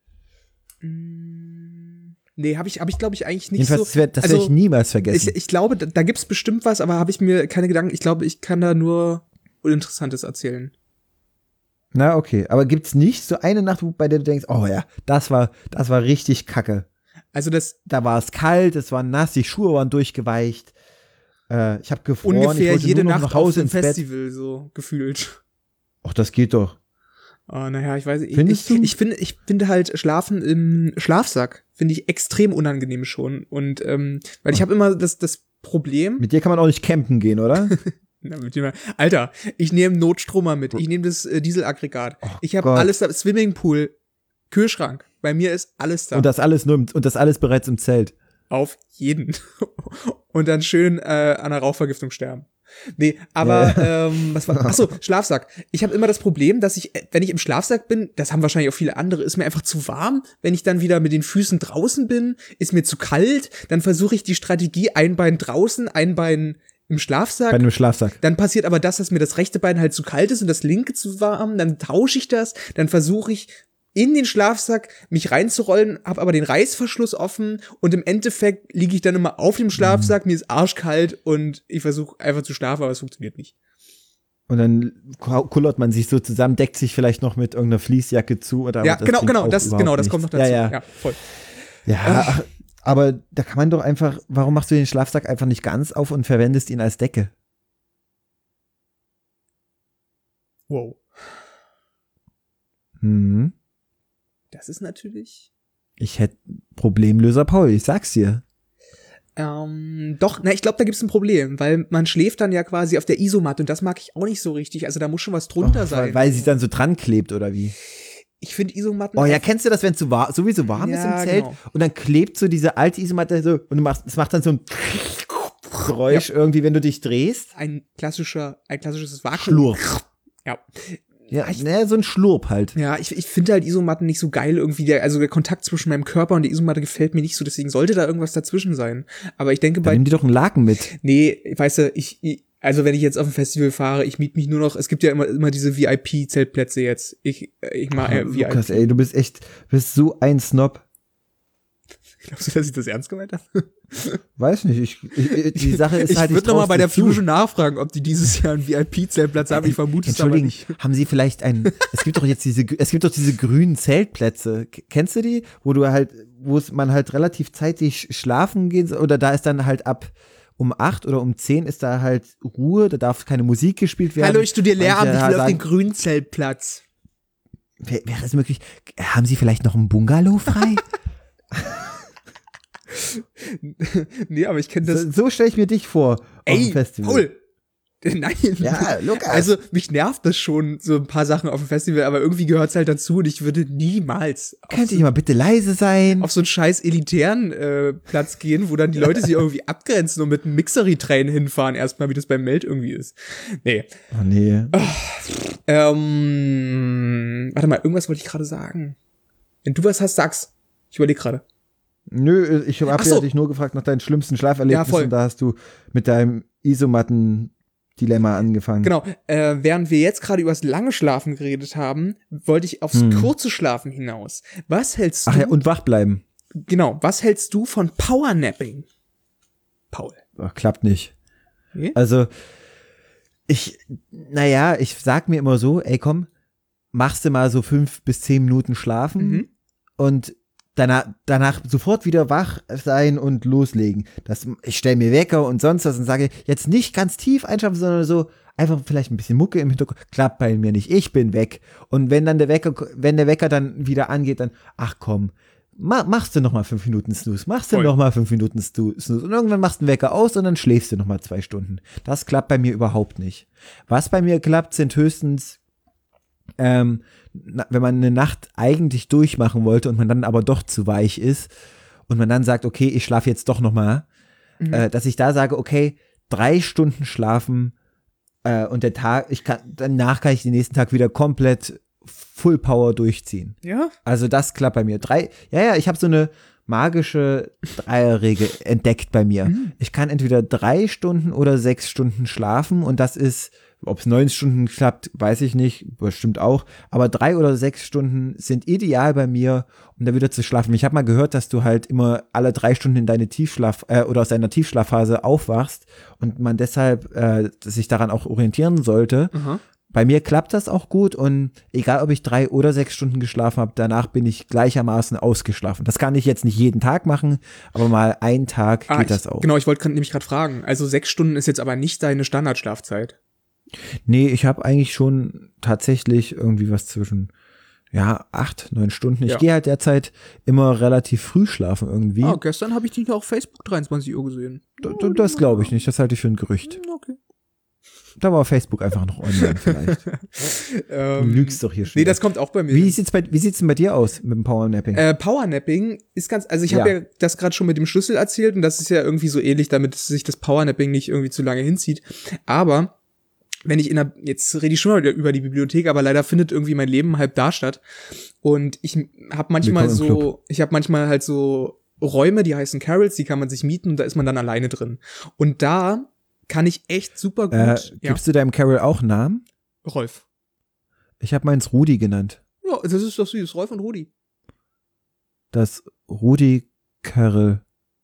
Nee, habe ich glaube ich eigentlich nicht jedenfalls, so. Das werde ich niemals vergessen. Ich glaube, da gibt's bestimmt was, aber habe ich mir keine Gedanken. Ich glaube, ich kann da nur Uninteressantes erzählen. Na, okay. Aber gibt's nicht so eine Nacht, bei der du denkst, oh ja, das war richtig kacke. Also da war es kalt, es war nass, die Schuhe waren durchgeweicht. Ich habe gefroren. Ungefähr ich jede nur Nacht nach Hause auf dem ins Festival Bett. so gefühlt. Ach, das geht doch. Naja, ich weiß nicht. Findest du? Ich finde halt Schlafen im Schlafsack finde ich extrem unangenehm schon. Und weil ich habe immer das Problem. Mit dir kann man auch nicht campen gehen, oder? Alter, ich nehme Notstromer mit. Ich nehme das Dieselaggregat. Oh ich habe alles da, Swimmingpool. Kühlschrank. Bei mir ist alles da. Und das alles bereits im Zelt. Auf jeden. Und dann schön an einer Rauchvergiftung sterben. Nee, aber was war? Achso, Schlafsack. Ich habe immer das Problem, dass wenn ich im Schlafsack bin, das haben wahrscheinlich auch viele andere, ist mir einfach zu warm. Wenn ich dann wieder mit den Füßen draußen bin, ist mir zu kalt. Dann versuche ich die Strategie, ein Bein draußen, ein Bein im Schlafsack. Bei einem Schlafsack. Dann passiert aber das, dass mir das rechte Bein halt zu kalt ist und das linke zu warm. Dann tausche ich das. Dann versuche ich in den Schlafsack mich reinzurollen, habe aber den Reißverschluss offen und im Endeffekt liege ich dann immer auf dem Schlafsack, mir ist arschkalt und ich versuche einfach zu schlafen, aber es funktioniert nicht. Und dann kullert man sich so zusammen, deckt sich vielleicht noch mit irgendeiner Fließjacke zu oder ja, das kommt noch dazu. Ja, voll. Ja, aber da kann man doch einfach, warum machst du den Schlafsack einfach nicht ganz auf und verwendest ihn als Decke? Wow. Mhm. Das ist natürlich. Ich hätte Problemlöser Paul, ich sag's dir. Ich glaube, da gibt's ein Problem, weil man schläft dann ja quasi auf der Isomatte und das mag ich auch nicht so richtig. Also da muss schon was drunter sein. Weil sie dann so dran klebt oder wie? Ich finde Isomatten. Oh ja, kennst du das, wenn es sowieso warm ist im Zelt und dann klebt so diese alte Isomatte so und es macht dann so ein Geräusch irgendwie, wenn du dich drehst? Ein klassisches Vakuum. Schlurf. Ja. Ja, so ein Schlurp halt. Ja, ich finde halt Isomatten nicht so geil irgendwie. Der Kontakt zwischen meinem Körper und der Isomatte gefällt mir nicht so, deswegen sollte da irgendwas dazwischen sein. Aber ich denke Nimm dir doch einen Laken mit. Nee, weißt du, also wenn ich jetzt auf ein Festival fahre, ich miete mich nur noch, es gibt ja immer diese VIP-Zeltplätze jetzt. Ich mag VIP. Lukas, ey, du bist so ein Snob. Glaubst du, dass ich das ernst gemeint habe? Weiß nicht, die Sache ist halt, ich würde nochmal bei der Fusion nachfragen, ob die dieses Jahr einen VIP-Zeltplatz haben. Ich vermute es aber nicht. Haben sie vielleicht es gibt doch diese grünen Zeltplätze. Kennst du die? Wo man halt relativ zeitig schlafen gehen soll, oder da ist dann halt ab um 8 oder um 10 ist da halt Ruhe, da darf keine Musik gespielt werden. Hallo, ich studiere Lehramt, ich will auf den grünen Zeltplatz. Wäre es möglich? Haben sie vielleicht noch einen Bungalow frei? Nee, aber ich kenne das. So stelle ich mir dich vor. Ey, auf dem Festival. Paul. Nein. Ja, Lukas. Also, mich nervt das schon, so ein paar Sachen auf dem Festival, aber irgendwie gehört's halt dazu und ich würde niemals Könnte ich mal bitte leise sein? Auf so einen scheiß elitären Platz gehen, wo dann die Leute sich irgendwie abgrenzen und mit einem Mixery-Train hinfahren, erstmal, wie das beim Meld irgendwie ist. Nee. Oh, nee. Warte mal, irgendwas wollte ich gerade sagen. Wenn du was hast, sag's. Ich überlege gerade. Nö, ich habe ja dich nur gefragt nach deinen schlimmsten Schlaferlebnissen und da hast du mit deinem Isomatten-Dilemma angefangen. Genau, während wir jetzt gerade über das lange Schlafen geredet haben, wollte ich aufs kurze Schlafen hinaus. Was hältst du? Ach ja, und wach bleiben. Genau, was hältst du von Powernapping? Paul. Ach, klappt nicht. Okay. Also, ich sag mir immer so, ey komm, machst du mal so 5 bis 10 Minuten schlafen und danach sofort wieder wach sein und loslegen. Ich stelle mir Wecker und sonst was und sage, jetzt nicht ganz tief einschlafen, sondern so einfach vielleicht ein bisschen Mucke im Hintergrund. Klappt bei mir nicht, ich bin weg. Und wenn der Wecker dann wieder angeht, dann, ach komm, machst du noch mal 5 Minuten Snooze, noch mal 5 Minuten Snooze und irgendwann machst du den Wecker aus und dann schläfst du noch mal 2 Stunden. Das klappt bei mir überhaupt nicht. Was bei mir klappt, sind höchstens wenn man eine Nacht eigentlich durchmachen wollte und man dann aber doch zu weich ist und man dann sagt, okay, ich schlafe jetzt doch noch mal, dass ich da sage, okay, 3 Stunden schlafen und danach kann ich den nächsten Tag wieder komplett Full Power durchziehen. Ja? Also das klappt bei mir. Ich habe so eine magische Dreierregel entdeckt bei mir. Ich kann entweder 3 Stunden oder 6 Stunden schlafen und das ist, ob es 9 Stunden klappt, weiß ich nicht, bestimmt auch, aber 3 oder 6 Stunden sind ideal bei mir, um da wieder zu schlafen. Ich habe mal gehört, dass du halt immer alle 3 Stunden in deine oder aus deiner Tiefschlafphase aufwachst und man deshalb sich daran auch orientieren sollte. Bei mir klappt das auch gut und egal, ob ich 3 oder 6 Stunden geschlafen habe, danach bin ich gleichermaßen ausgeschlafen. Das kann ich jetzt nicht jeden Tag machen, aber mal einen Tag geht das auch. Genau, ich wollte nämlich gerade fragen. Also 6 Stunden ist jetzt aber nicht deine Standardschlafzeit. Nee, ich habe eigentlich schon tatsächlich irgendwie was zwischen 8, 9 Stunden. Ich gehe halt derzeit immer relativ früh schlafen irgendwie. Gestern habe ich dich auf Facebook 23 Uhr gesehen. Das glaube ich nicht, das halte ich für ein Gerücht. Okay. Da war Facebook einfach noch online vielleicht. Du lügst doch hier schon. Nee, das kommt auch bei mir. Wie sieht's denn bei dir aus mit dem Powernapping? Powernapping ist also ich habe ja das gerade schon mit dem Schlüssel erzählt und das ist ja irgendwie so ähnlich, damit sich das Powernapping nicht irgendwie zu lange hinzieht. Aber wenn ich jetzt rede ich schon mal über die Bibliothek, aber leider findet irgendwie mein Leben halb da statt. Und ich habe manchmal halt so Räume, die heißen Carols, die kann man sich mieten und da ist man dann alleine drin. Und da kann ich echt super gut. Gibst du deinem Carol auch einen Namen? Rolf. Ich habe meins Rudi genannt. Ja, das ist doch süß. Rolf und Rudi. Das Rudi Carol.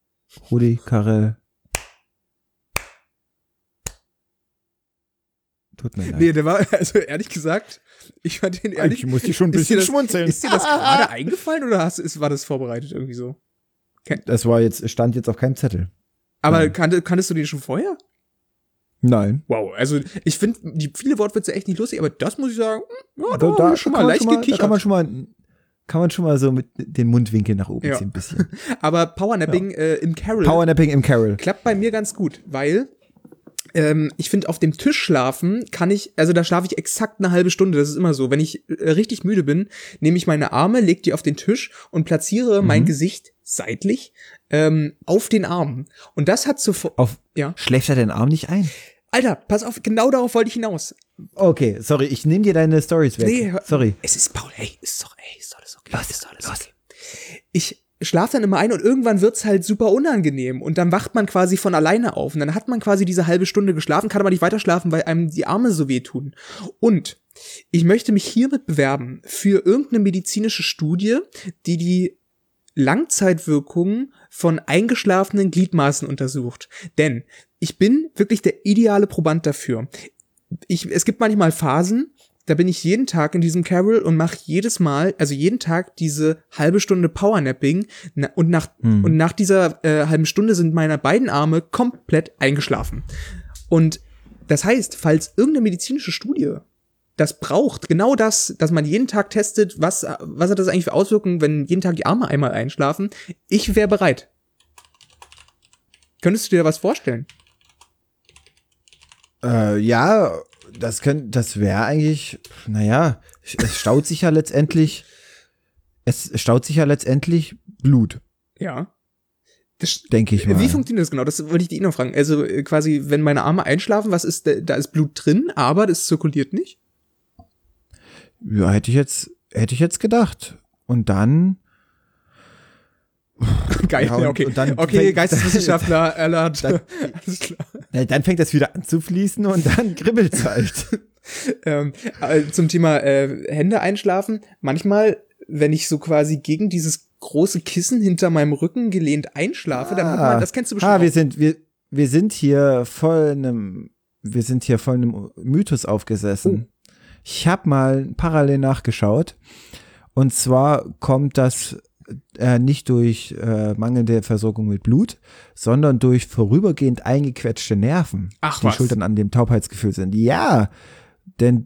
Tut mir leid. Nee, der war, also ehrlich gesagt, ich fand den ehrlich. Ich muss dich schon ein bisschen schmunzeln. Ist dir das gerade eingefallen oder war das vorbereitet irgendwie so? Das stand jetzt auf keinem Zettel. Aber kanntest du den schon vorher? Nein. Wow, also ich finde viele Wortwitze echt nicht lustig, aber das muss ich sagen, ja, da schon mal leicht gekichert. Da kann man schon mal so mit den Mundwinkeln nach oben ziehen ein bisschen. Aber Powernapping im Carol. Powernapping im Carol. Klappt bei mir ganz gut, weil ich finde, auf dem Tisch schlafen da schlafe ich exakt eine halbe Stunde, das ist immer so. Wenn ich richtig müde bin, nehme ich meine Arme, leg die auf den Tisch und platziere mein Gesicht seitlich auf den Armen. Und das hat Schläft er den Arm nicht ein? Alter, pass auf, genau darauf wollte ich hinaus. Okay, sorry, ich nehme dir deine Storys weg. Nee, sorry. Es ist Paul, ist alles okay. Ist alles okay. Ich schlafe dann immer ein und irgendwann wird's halt super unangenehm und dann wacht man quasi von alleine auf und dann hat man quasi diese halbe Stunde geschlafen, kann aber nicht weiter schlafen, weil einem die Arme so wehtun. Und ich möchte mich hiermit bewerben für irgendeine medizinische Studie, die Langzeitwirkungen von eingeschlafenen Gliedmaßen untersucht. Denn ich bin wirklich der ideale Proband dafür. Es gibt manchmal Phasen, da bin ich jeden Tag in diesem Carol und mache jeden Tag diese halbe Stunde Powernapping und nach dieser halben Stunde sind meine beiden Arme komplett eingeschlafen. Und das heißt, falls irgendeine medizinische Studie das braucht, genau das, dass man jeden Tag testet, was hat das eigentlich für Auswirkungen, wenn jeden Tag die Arme einmal einschlafen, ich wäre bereit. Könntest du dir da was vorstellen? Ja, das wäre eigentlich, naja, es staut sich ja letztendlich Blut. Ja. Denke ich mal. Wie funktioniert das genau? Das wollte ich dich noch fragen. Also quasi, wenn meine Arme einschlafen, da ist Blut drin, aber das zirkuliert nicht? Ja, hätte ich jetzt gedacht. Und dann geil, ja, okay. Okay, Geisteswissenschaftler, Alert. Alles klar. Dann fängt das wieder an zu fließen und dann kribbelt's halt. Zum Thema Hände einschlafen. Manchmal, wenn ich so quasi gegen dieses große Kissen hinter meinem Rücken gelehnt einschlafe, dann hat man, das kennst du bestimmt auch. Wir sind hier voll einem Mythos aufgesessen. Ich habe mal parallel nachgeschaut. Und zwar kommt das nicht durch mangelnde Versorgung mit Blut, sondern durch vorübergehend eingequetschte Nerven, die schuld an dem Taubheitsgefühl sind. Ja, denn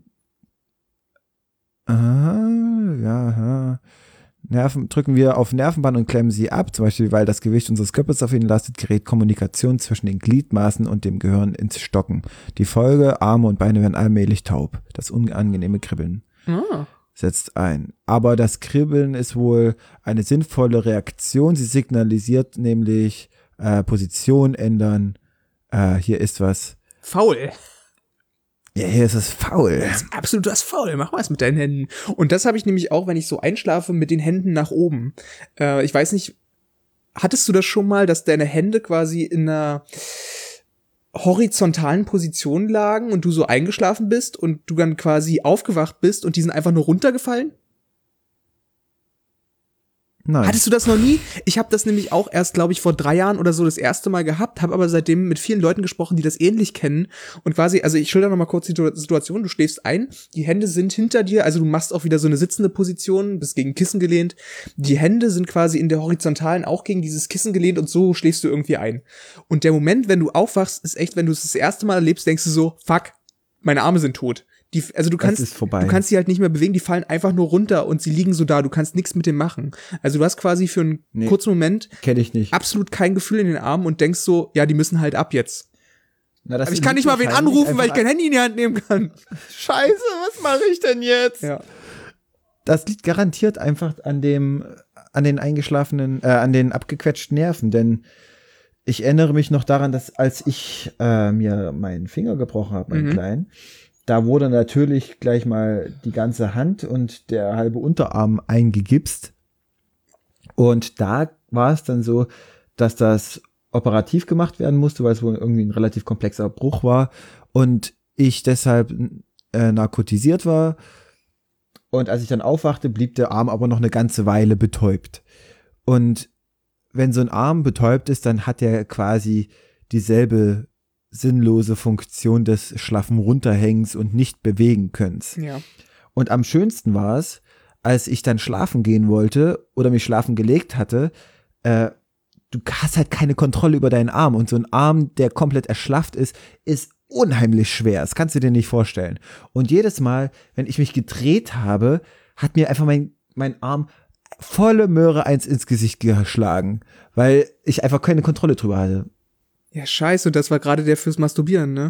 Nerven drücken wir auf Nervenbahn und klemmen sie ab, zum Beispiel, weil das Gewicht unseres Körpers auf ihn lastet, gerät Kommunikation zwischen den Gliedmaßen und dem Gehirn ins Stocken. Die Folge, Arme und Beine werden allmählich taub. Das unangenehme Kribbeln setzt ein. Aber das Kribbeln ist wohl eine sinnvolle Reaktion. Sie signalisiert nämlich Position ändern. Hier ist was. Faul. Ja, hier ist es faul. Das ist absolut was faul. Mach was mit deinen Händen. Und das habe ich nämlich auch, wenn ich so einschlafe, mit den Händen nach oben. Ich weiß nicht, hattest du das schon mal, dass deine Hände quasi in einer horizontalen Position lagen und du so eingeschlafen bist und du dann quasi aufgewacht bist und die sind einfach nur runtergefallen? Nein. Hattest du das noch nie? Ich habe das nämlich auch erst, glaube ich, vor 3 Jahren oder so das erste Mal gehabt, habe aber seitdem mit vielen Leuten gesprochen, die das ähnlich kennen und quasi, also ich schilder noch mal kurz die Situation, du schläfst ein, die Hände sind hinter dir, also du machst auch wieder so eine sitzende Position, bist gegen Kissen gelehnt, die Hände sind quasi in der horizontalen auch gegen dieses Kissen gelehnt und so schläfst du irgendwie ein. Und der Moment, wenn du aufwachst, ist echt, wenn du es das erste Mal erlebst, denkst du so, fuck, meine Arme sind tot. Du kannst die halt nicht mehr bewegen, die fallen einfach nur runter und sie liegen so da, du kannst nichts mit dem machen. Also du hast quasi für einen kurzen Moment kenn ich nicht. absolut kein Gefühl in den Armen und denkst so, ja, die müssen halt ab jetzt. Na, das Aber ich kann nicht mal wen anrufen, weil ich kein Handy in die Hand nehmen kann. Scheiße, was mache ich denn jetzt? Ja. Das liegt garantiert einfach an den eingeschlafenen, an den abgequetschten Nerven, denn ich erinnere mich noch daran, dass als ich mir meinen Finger gebrochen habe, meinen kleinen, da wurde natürlich gleich mal die ganze Hand und der halbe Unterarm eingegipst. Und da war es dann so, dass das operativ gemacht werden musste, weil es wohl irgendwie ein relativ komplexer Bruch war und ich deshalb narkotisiert war. Und als ich dann aufwachte, blieb der Arm aber noch eine ganze Weile betäubt. Und wenn so ein Arm betäubt ist, dann hat er quasi dieselbe sinnlose Funktion des schlaffen Runterhängens und nicht bewegen Könnens. Ja. Und am schönsten war es, als ich dann schlafen gehen wollte oder mich schlafen gelegt hatte, du hast halt keine Kontrolle über deinen Arm und so ein Arm, der komplett erschlafft ist unheimlich schwer. Das kannst du dir nicht vorstellen. Und jedes Mal, wenn ich mich gedreht habe, hat mir einfach mein Arm volle Möhre eins ins Gesicht geschlagen, weil ich einfach keine Kontrolle drüber hatte. Ja, scheiße, und das war gerade der fürs Masturbieren, ne?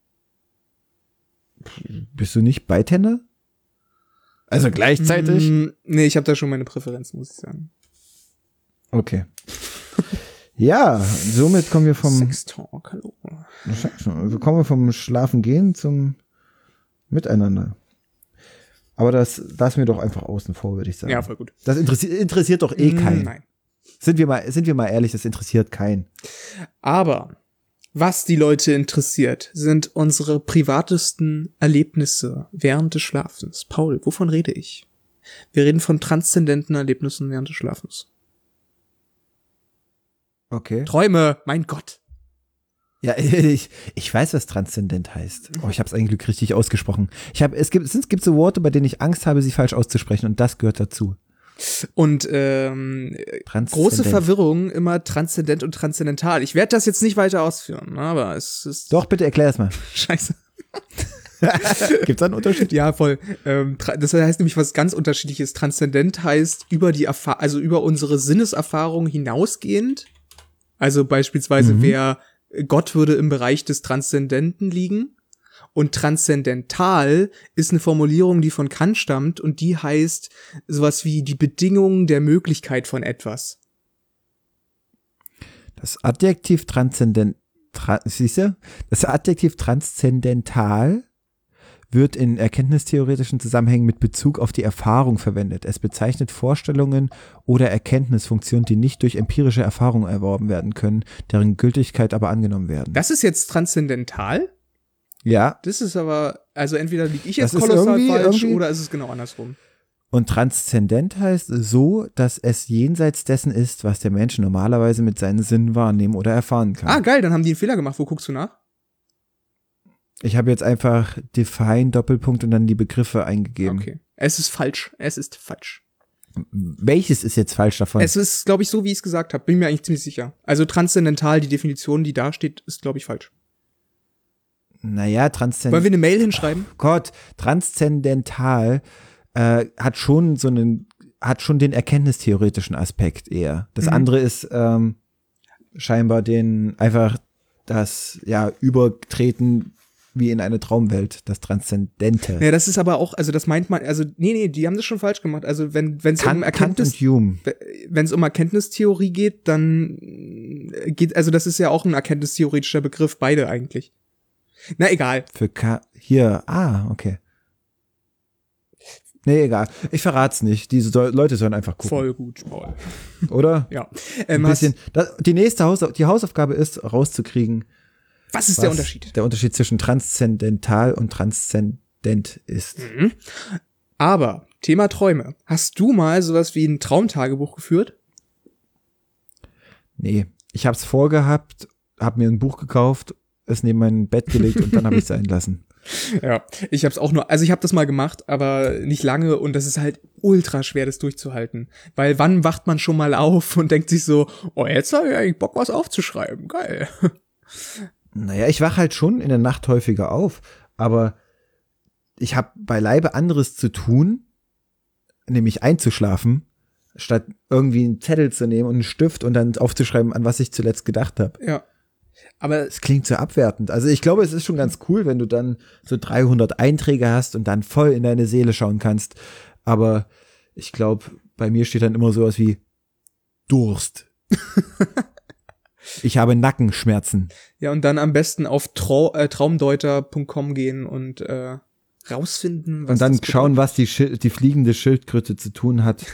Bist du nicht Beitender? Also gleichzeitig? Nee, ich habe da schon meine Präferenzen, muss ich sagen. Okay. Ja, somit kommen wir vom Sextalk, hallo. vom Schlafengehen zum Miteinander. Aber das lassen wir doch einfach außen vor, würde ich sagen. Ja, voll gut. Das interessiert doch eh keinen. Nein. Sind wir mal ehrlich, das interessiert keinen. Aber was die Leute interessiert, sind unsere privatesten Erlebnisse während des Schlafens. Paul, wovon rede ich? Wir reden von transzendenten Erlebnissen während des Schlafens. Okay. Träume, mein Gott. Ja, ich weiß, was transzendent heißt. Oh, ich habe es eigentlich richtig ausgesprochen. Es gibt so Worte, bei denen ich Angst habe, sie falsch auszusprechen, und das gehört dazu. Und große Verwirrung, immer transzendent und transzendental. Ich werde das jetzt nicht weiter ausführen, aber es ist... Doch, bitte erklär es mal. Scheiße. Gibt's da einen Unterschied? Ja, voll. Das heißt nämlich was ganz Unterschiedliches. Transzendent heißt über über unsere Sinneserfahrung hinausgehend. Also beispielsweise Gott würde im Bereich des Transzendenten liegen. Und transzendental ist eine Formulierung, die von Kant stammt, und die heißt sowas wie die Bedingungen der Möglichkeit von etwas. Das Adjektiv transzendental wird in erkenntnistheoretischen Zusammenhängen mit Bezug auf die Erfahrung verwendet. Es bezeichnet Vorstellungen oder Erkenntnisfunktionen, die nicht durch empirische Erfahrung erworben werden können, deren Gültigkeit aber angenommen werden. Das ist jetzt transzendental? Ja. Das ist aber, also entweder liege ich jetzt Das ist kolossal falsch irgendwie oder ist es genau andersrum. Und transzendent heißt so, dass es jenseits dessen ist, was der Mensch normalerweise mit seinen Sinnen wahrnehmen oder erfahren kann. Ah, geil, dann haben die einen Fehler gemacht. Wo guckst du nach? Ich habe jetzt einfach define Doppelpunkt und dann die Begriffe eingegeben. Okay. Es ist falsch. Welches ist jetzt falsch davon? Es ist, glaube ich, so, wie ich es gesagt habe. Bin mir eigentlich ziemlich sicher. Also transzendental, die Definition, die da steht, ist, glaube ich, falsch. Naja, Wollen wir eine Mail hinschreiben? Oh Gott, transzendental hat schon den erkenntnistheoretischen Aspekt eher. Das andere ist scheinbar das Übertreten wie in eine Traumwelt, das Transzendente. Ja, das ist aber auch, also das meint man, also nee, die haben das schon falsch gemacht. Also wenn es um Erkenntnistheorie geht, dann geht, also das ist ja auch ein erkenntnistheoretischer Begriff, beide eigentlich. Na, egal. Okay. Nee, egal. Ich verrat's nicht. Diese Leute sollen einfach gucken. Voll gut, Paul. Oder? Ja. Ein bisschen. Die Hausaufgabe ist, rauszukriegen, was ist der Unterschied? Der Unterschied zwischen transzendental und transzendent ist. Mhm. Aber, Thema Träume. Hast du mal sowas wie ein Traumtagebuch geführt? Nee. Ich hab's vorgehabt, hab mir ein Buch gekauft, es neben mein Bett gelegt und dann habe ich es sein lassen. Ja, ich habe das mal gemacht, aber nicht lange, und das ist halt ultra schwer, das durchzuhalten. Weil wann wacht man schon mal auf und denkt sich so, oh, jetzt habe ich eigentlich Bock, was aufzuschreiben, geil. Naja, ich wach halt schon in der Nacht häufiger auf, aber ich habe beileibe anderes zu tun, nämlich einzuschlafen, statt irgendwie einen Zettel zu nehmen und einen Stift und dann aufzuschreiben, an was ich zuletzt gedacht habe. Ja. Aber es klingt so abwertend. Also ich glaube, es ist schon ganz cool, wenn du dann so 300 Einträge hast und dann voll in deine Seele schauen kannst. Aber ich glaube, bei mir steht dann immer sowas wie Durst. Ich habe Nackenschmerzen. ja, und dann am besten auf traumdeuter.com gehen und rausfinden, was Und dann das schauen, was die fliegende Schildkröte zu tun hat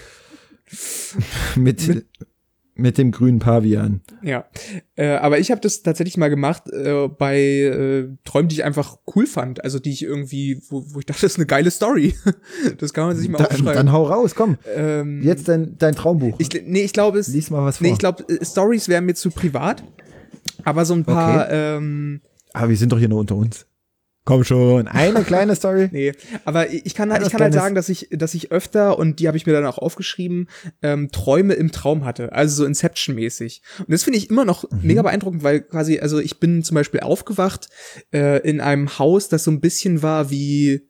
mit dem grünen Pavian. Ja, aber ich habe das tatsächlich mal gemacht bei Träumen, die ich einfach cool fand, also die ich irgendwie, wo ich dachte, das ist eine geile Story. Das kann man sich mal aufschreiben. Dann hau raus, komm. Jetzt dein Traumbuch. Ich glaube, Lies mal was vor. Nee, ich glaube, Stories wären mir zu privat, aber so ein paar, Okay. Aber wir sind doch hier nur unter uns. Komm schon, eine kleine Story. Nee, aber ich kann halt sagen, dass ich öfter, und die habe ich mir dann auch aufgeschrieben, Träume im Traum hatte, also so Inception-mäßig. Und das finde ich immer noch mega beeindruckend, weil quasi, also ich bin zum Beispiel aufgewacht in einem Haus, das so ein bisschen war wie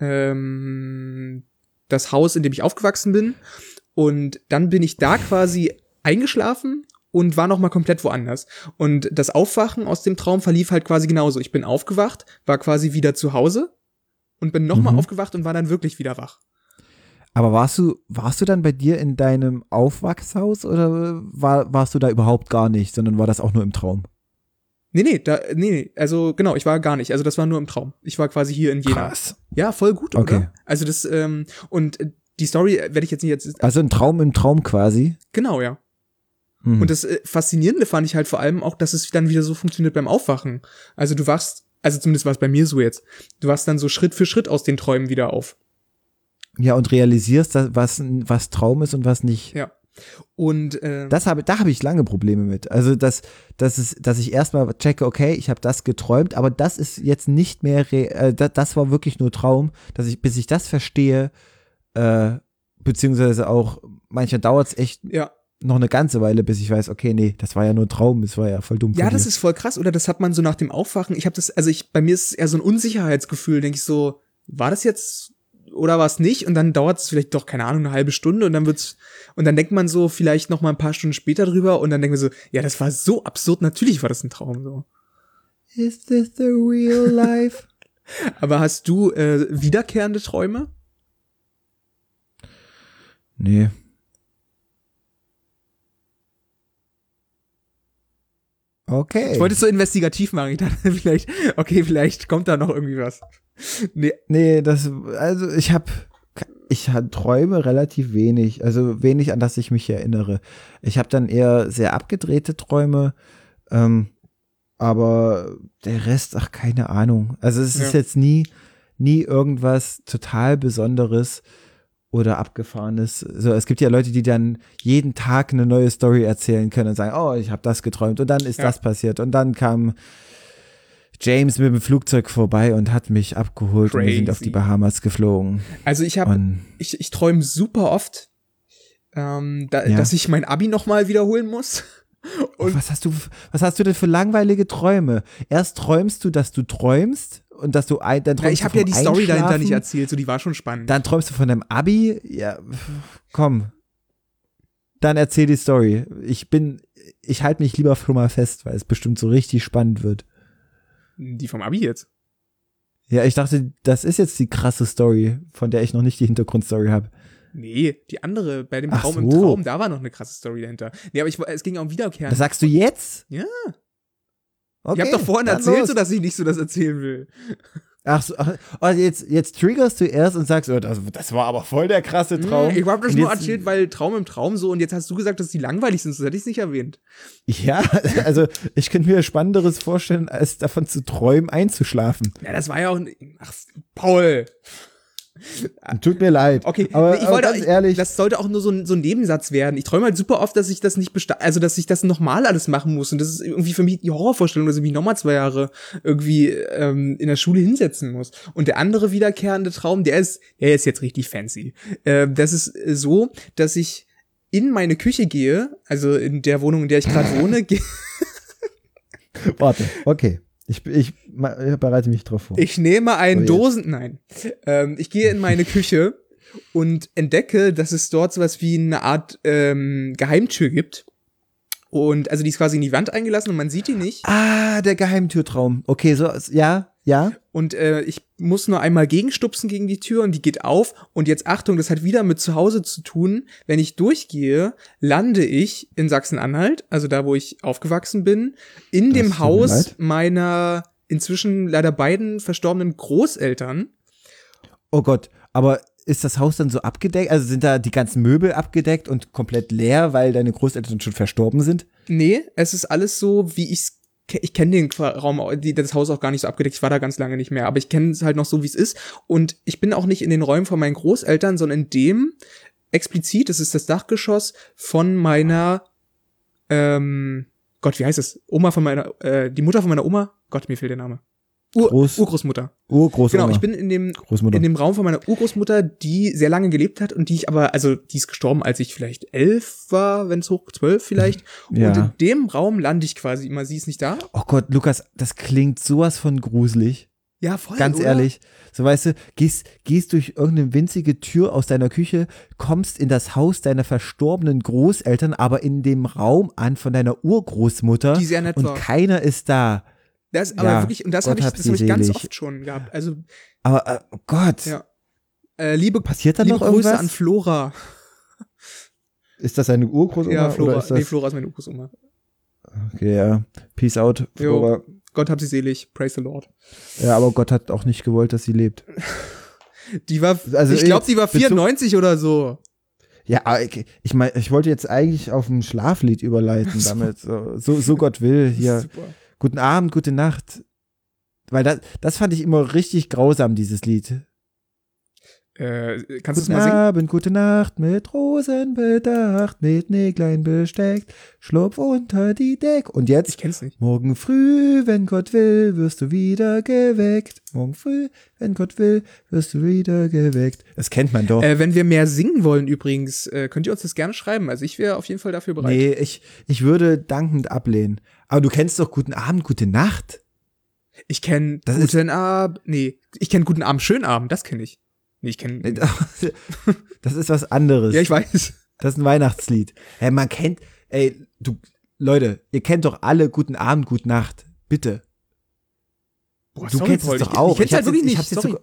das Haus, in dem ich aufgewachsen bin. Und dann bin ich da quasi eingeschlafen und war noch mal komplett woanders. Und das Aufwachen aus dem Traum verlief halt quasi genauso. Ich bin aufgewacht, war quasi wieder zu Hause und bin noch mal aufgewacht und war dann wirklich wieder wach. Aber warst du dann bei dir in deinem Aufwachshaus oder warst du da überhaupt gar nicht, sondern war das auch nur im Traum? Nee, also genau, ich war gar nicht. Also das war nur im Traum. Ich war quasi hier in Jena. Krass. Ja, voll gut, Okay. oder? Also das, und die Story werde ich jetzt nicht jetzt. Also ein Traum im Traum quasi? Genau, ja. Und das Faszinierende fand ich halt vor allem auch, dass es dann wieder so funktioniert beim Aufwachen. Also du wachst, also zumindest war es bei mir so jetzt, du wachst dann so Schritt für Schritt aus den Träumen wieder auf. Ja, und realisierst, was Traum ist und was nicht. Ja. Und da habe ich lange Probleme mit. Also dass ich erstmal checke, okay, ich habe das geträumt, aber das ist jetzt nicht mehr das war wirklich nur Traum, bis ich das verstehe, beziehungsweise auch manchmal dauert es echt noch eine ganze Weile, bis ich weiß, okay, nee, das war ja nur ein Traum, das war ja voll dumm. Ja, das ist voll krass, oder das hat man so nach dem Aufwachen, bei mir ist es eher so ein Unsicherheitsgefühl, denke ich so, war das jetzt oder war es nicht? Und dann dauert es vielleicht doch, keine Ahnung, eine halbe Stunde und dann denkt man so vielleicht noch mal ein paar Stunden später drüber und dann denkt man so, ja, das war so absurd, natürlich war das ein Traum, so. Is this the real life? Aber hast du wiederkehrende Träume? Nee. Okay. Ich wollte es so investigativ machen. Ich dachte, vielleicht kommt da noch irgendwie was. Nee, also ich träume relativ wenig, also wenig, an das ich mich erinnere. Ich habe dann eher sehr abgedrehte Träume, aber der Rest, keine Ahnung. Also es ist jetzt nie irgendwas total Besonderes oder Abgefahrenes. So, es gibt ja Leute, die dann jeden Tag eine neue Story erzählen können und sagen, oh, ich habe das geträumt und dann ist das passiert und dann kam James mit dem Flugzeug vorbei und hat mich abgeholt und wir sind auf die Bahamas geflogen. Also ich träume super oft, dass ich mein Abi nochmal wiederholen muss. Und was hast du denn für langweilige Träume? Erst träumst du, dass du träumst und dass du dann träumst ich habe ja die Story dahinter nicht erzählt, so die war schon spannend. Dann träumst du von deinem Abi? Ja, komm. Dann erzähl die Story. Ich halte mich lieber schon mal fest, weil es bestimmt so richtig spannend wird. Die vom Abi jetzt? Ja, ich dachte, das ist jetzt die krasse Story, von der ich noch nicht die Hintergrundstory habe. Nee, die andere, bei dem Traum im Traum, da war noch eine krasse Story dahinter. Nee, aber es ging um Wiederkehren. Das sagst du jetzt? Ja. Okay, ich hab doch vorhin erzählt, so dass ich nicht so das erzählen will. Ach so, jetzt triggerst du erst und sagst, oh, das war aber voll der krasse Traum. Ich hab das nur erzählt, weil Traum im Traum so, und jetzt hast du gesagt, dass die langweilig sind, so hätte ich es nicht erwähnt. Ja, also ich könnte mir Spannenderes vorstellen, als davon zu träumen, einzuschlafen. Ja, das war ja auch, Paul. Tut mir leid. Okay, aber ganz ehrlich, das sollte auch nur so ein Nebensatz werden. Ich träume halt super oft, dass ich das nicht dass ich das nochmal alles machen muss. Und das ist irgendwie für mich die Horrorvorstellung, dass ich mich nochmal 2 Jahre irgendwie in der Schule hinsetzen muss. Und der andere wiederkehrende Traum, der ist jetzt richtig fancy. Das ist so, dass ich in meine Küche gehe, also in der Wohnung, in der ich gerade wohne. Warte, okay. Ich bereite mich drauf vor. Ich nehme ich gehe in meine Küche und entdecke, dass es dort sowas wie eine Art Geheimtür gibt. Und also die ist quasi in die Wand eingelassen und man sieht die nicht. Ah, der Geheimtürtraum. Okay, so, ja. Und ich muss nur einmal gegenstupsen gegen die Tür und die geht auf. Und jetzt Achtung, das hat wieder mit zu Hause zu tun. Wenn ich durchgehe, lande ich in Sachsen-Anhalt, also da, wo ich aufgewachsen bin, in dem Haus meiner inzwischen leider beiden verstorbenen Großeltern. Oh Gott, aber ist das Haus dann so abgedeckt? Also sind da die ganzen Möbel abgedeckt und komplett leer, weil deine Großeltern schon verstorben sind? Nee, es ist alles so, wie ich kenne den Raum, das Haus auch gar nicht so abgedeckt, ich war da ganz lange nicht mehr, aber ich kenne es halt noch so, wie es ist. Und ich bin auch nicht in den Räumen von meinen Großeltern, sondern in dem, explizit, das ist das Dachgeschoss von meiner, Gott, wie heißt es? Die Mutter von meiner Oma, Gott, mir fehlt der Name. Urgroßmutter. Urgroßmutter. Genau, ich bin in dem Raum von meiner Urgroßmutter, die sehr lange gelebt hat und die ist gestorben, als ich vielleicht 11 war, wenn es hoch 12 vielleicht. Ja. Und in dem Raum lande ich quasi immer, sie ist nicht da. Oh Gott, Lukas, das klingt sowas von gruselig. Ja, voll, ganz oder? Ehrlich. So, weißt du, gehst durch irgendeine winzige Tür aus deiner Küche, kommst in das Haus deiner verstorbenen Großeltern, aber in dem Raum an von deiner Urgroßmutter. Die sehr nett und war. keiner ist da. Das aber wirklich, und das habe ich ganz oft schon gehabt. Also, aber oh Gott. Ja. Liebe passiert da liebe noch irgendwas? Grüße an Flora. Ist das eine Urgroßoma? Ja, Flora. Oder ist das... Nee, Flora ist meine Urgroßoma. Okay, ja. Peace out, Flora. Jo, Gott hab sie selig. Praise the Lord. Ja, aber Gott hat auch nicht gewollt, dass sie lebt. Die war, also ich glaube, die war 94 oder so. Ja, ich meine, ich wollte jetzt eigentlich auf ein Schlaflied überleiten damit. So Gott will hier. Super. Guten Abend, gute Nacht. Weil das fand ich immer richtig grausam, dieses Lied. Kannst du es mal singen? Guten Abend, gute Nacht, mit Rosen bedacht, mit Näglein besteckt, schlupf unter die Deck. Und jetzt? Ich kenn's nicht. Morgen früh, wenn Gott will, wirst du wieder geweckt. Morgen früh, wenn Gott will, wirst du wieder geweckt. Das kennt man doch. Wenn wir mehr singen wollen übrigens, könnt ihr uns das gerne schreiben. Also ich wäre auf jeden Fall dafür bereit. Nee, ich würde dankend ablehnen. Aber du kennst doch Guten Abend, gute Nacht. Ich kenne Guten Abend, ich kenne Guten Abend, schönen Abend, das kenne ich. Nee, ich kenne. Das ist was anderes. Ja, ich weiß. Das ist ein Weihnachtslied. Hey, man kennt, Leute, ihr kennt doch alle Guten Abend, gute Nacht. Bitte. Boah, du kennst es doch auch. Ich kenn's halt wirklich nicht.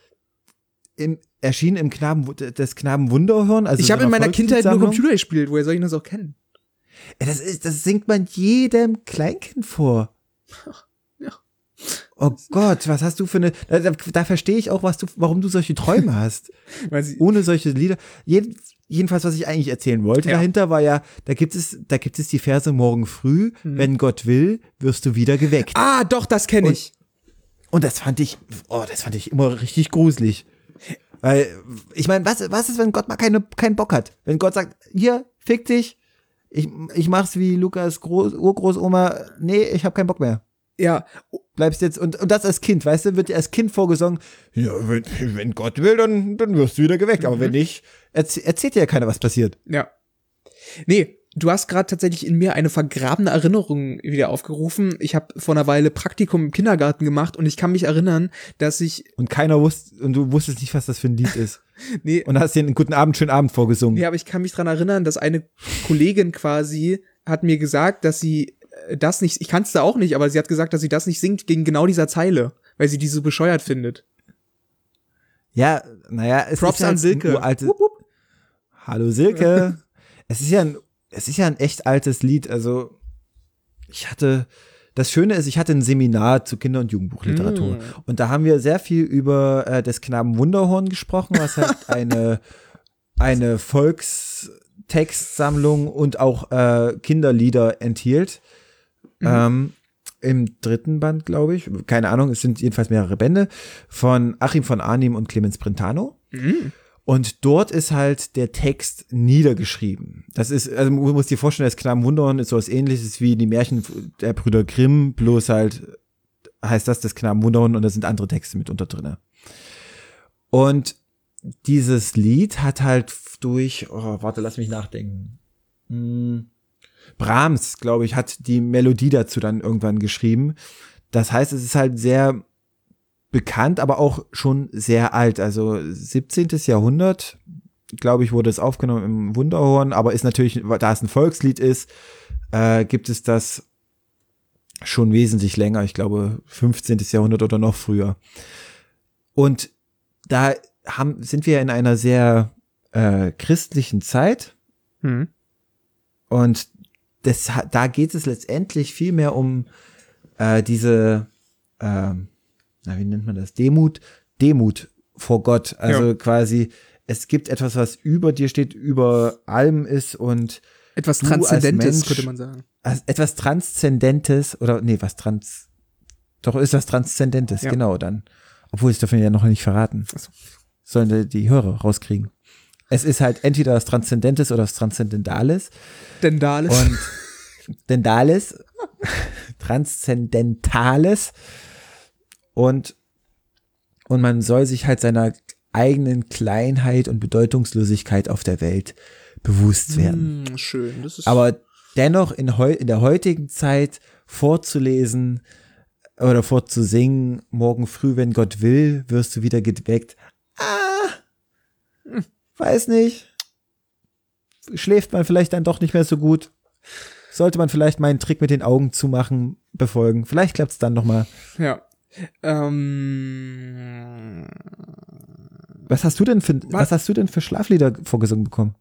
Erschienen im des Knaben Wunderhorn. Also ich habe in meiner Kindheit nur Computer gespielt. Woher soll ich das auch kennen? Das singt man jedem Kleinkind vor. Ja. Oh Gott, was hast du für eine, da verstehe ich auch, warum du solche Träume hast. Ohne solche Lieder. Jedenfalls, was ich eigentlich erzählen wollte, dahinter war ja, da gibt es die Verse morgen früh, wenn Gott will, wirst du wieder geweckt. Ah, doch, das kenne ich. Und das fand ich immer richtig gruselig. Weil, ich meine, was ist, wenn Gott mal keinen Bock hat? Wenn Gott sagt, hier, fick dich, ich mach's wie Lukas Urgroßoma, nee, ich hab keinen Bock mehr. Ja. Bleibst jetzt, und das als Kind, weißt du, wird dir als Kind vorgesungen, ja, wenn Gott will, dann wirst du wieder geweckt, aber wenn nicht, erzählt dir ja keiner, was passiert. Ja. Nee, du hast gerade tatsächlich in mir eine vergrabene Erinnerung wieder aufgerufen. Ich habe vor einer Weile Praktikum im Kindergarten gemacht und ich kann mich erinnern, dass ich... Und du wusstest nicht, was das für ein Lied ist. Nee. Und hast dir einen guten Abend, schönen Abend vorgesungen. Ja, aber ich kann mich dran erinnern, dass eine Kollegin quasi hat mir gesagt, dass sie das nicht, ich kann's da auch nicht, aber sie hat gesagt, dass sie das nicht singt gegen genau dieser Zeile, weil sie die so bescheuert findet. Ja, naja, es Props ist an Silke. Wupp, wupp. Hallo Silke. Es ist ja ein echt altes Lied, also das Schöne ist, ich hatte ein Seminar zu Kinder- und Jugendbuchliteratur und da haben wir sehr viel über des Knaben Wunderhorn gesprochen, was halt eine Volkstextsammlung und auch Kinderlieder enthielt. Im 3. Band, glaube ich, keine Ahnung, es sind jedenfalls mehrere Bände von Achim von Arnim und Clemens Brentano. Und dort ist halt der Text niedergeschrieben. Das ist, also man muss dir vorstellen, das Knaben Wunderhorn ist sowas ähnliches wie die Märchen der Brüder Grimm, bloß halt heißt das Knaben Wunderhorn und da sind andere Texte mit unter drinne. Und dieses Lied hat halt lass mich nachdenken. Brahms, glaube ich, hat die Melodie dazu dann irgendwann geschrieben. Das heißt, es ist halt sehr bekannt, aber auch schon sehr alt. Also 17. Jahrhundert, glaube ich, wurde es aufgenommen im Wunderhorn, aber ist natürlich, da es ein Volkslied ist, gibt es das schon wesentlich länger, ich glaube 15. Jahrhundert oder noch früher. Und da sind wir in einer sehr christlichen Zeit. Und da geht es letztendlich viel mehr um diese, wie nennt man das? Demut vor Gott. Also quasi, es gibt etwas, was über dir steht, über allem ist und etwas Transzendentes, könnte man sagen. Also etwas Transzendentes oder ist was Transzendentes, genau dann. Obwohl, ich darf ja noch nicht verraten. Achso. Sollen die Hörer rauskriegen. Es ist halt entweder was Transzendentes oder was Transzendentales. Transzendentales. Und man soll sich halt seiner eigenen Kleinheit und Bedeutungslosigkeit auf der Welt bewusst werden. Schön. Das ist aber dennoch in der heutigen Zeit vorzulesen oder vorzusingen, morgen früh, wenn Gott will, wirst du wieder geweckt. Weiß nicht. Schläft man vielleicht dann doch nicht mehr so gut. Sollte man vielleicht meinen Trick mit den Augen zumachen befolgen. Vielleicht klappt es dann noch mal. Ja. Was hast du denn für Schlaflieder vorgesungen bekommen?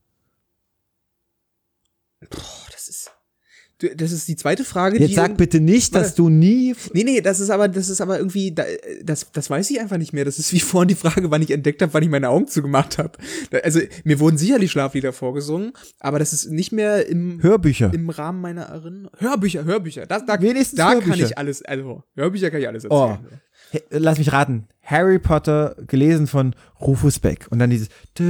Das ist die zweite Frage. Jetzt sag bitte nicht, dass du nie... Nee, das ist aber irgendwie, das weiß ich einfach nicht mehr. Das ist wie vorhin die Frage, wann ich entdeckt habe, wann ich meine Augen zugemacht habe. Also, mir wurden sicherlich Schlaflieder vorgesungen, aber das ist nicht mehr Hörbücher. Im Rahmen meiner Erinnerung. Hörbücher. Wenigstens da Hörbücher. kann ich alles, also, Hörbücher kann ich alles erzählen. Lass mich raten. Harry Potter, gelesen von Rufus Beck. Und dann dieses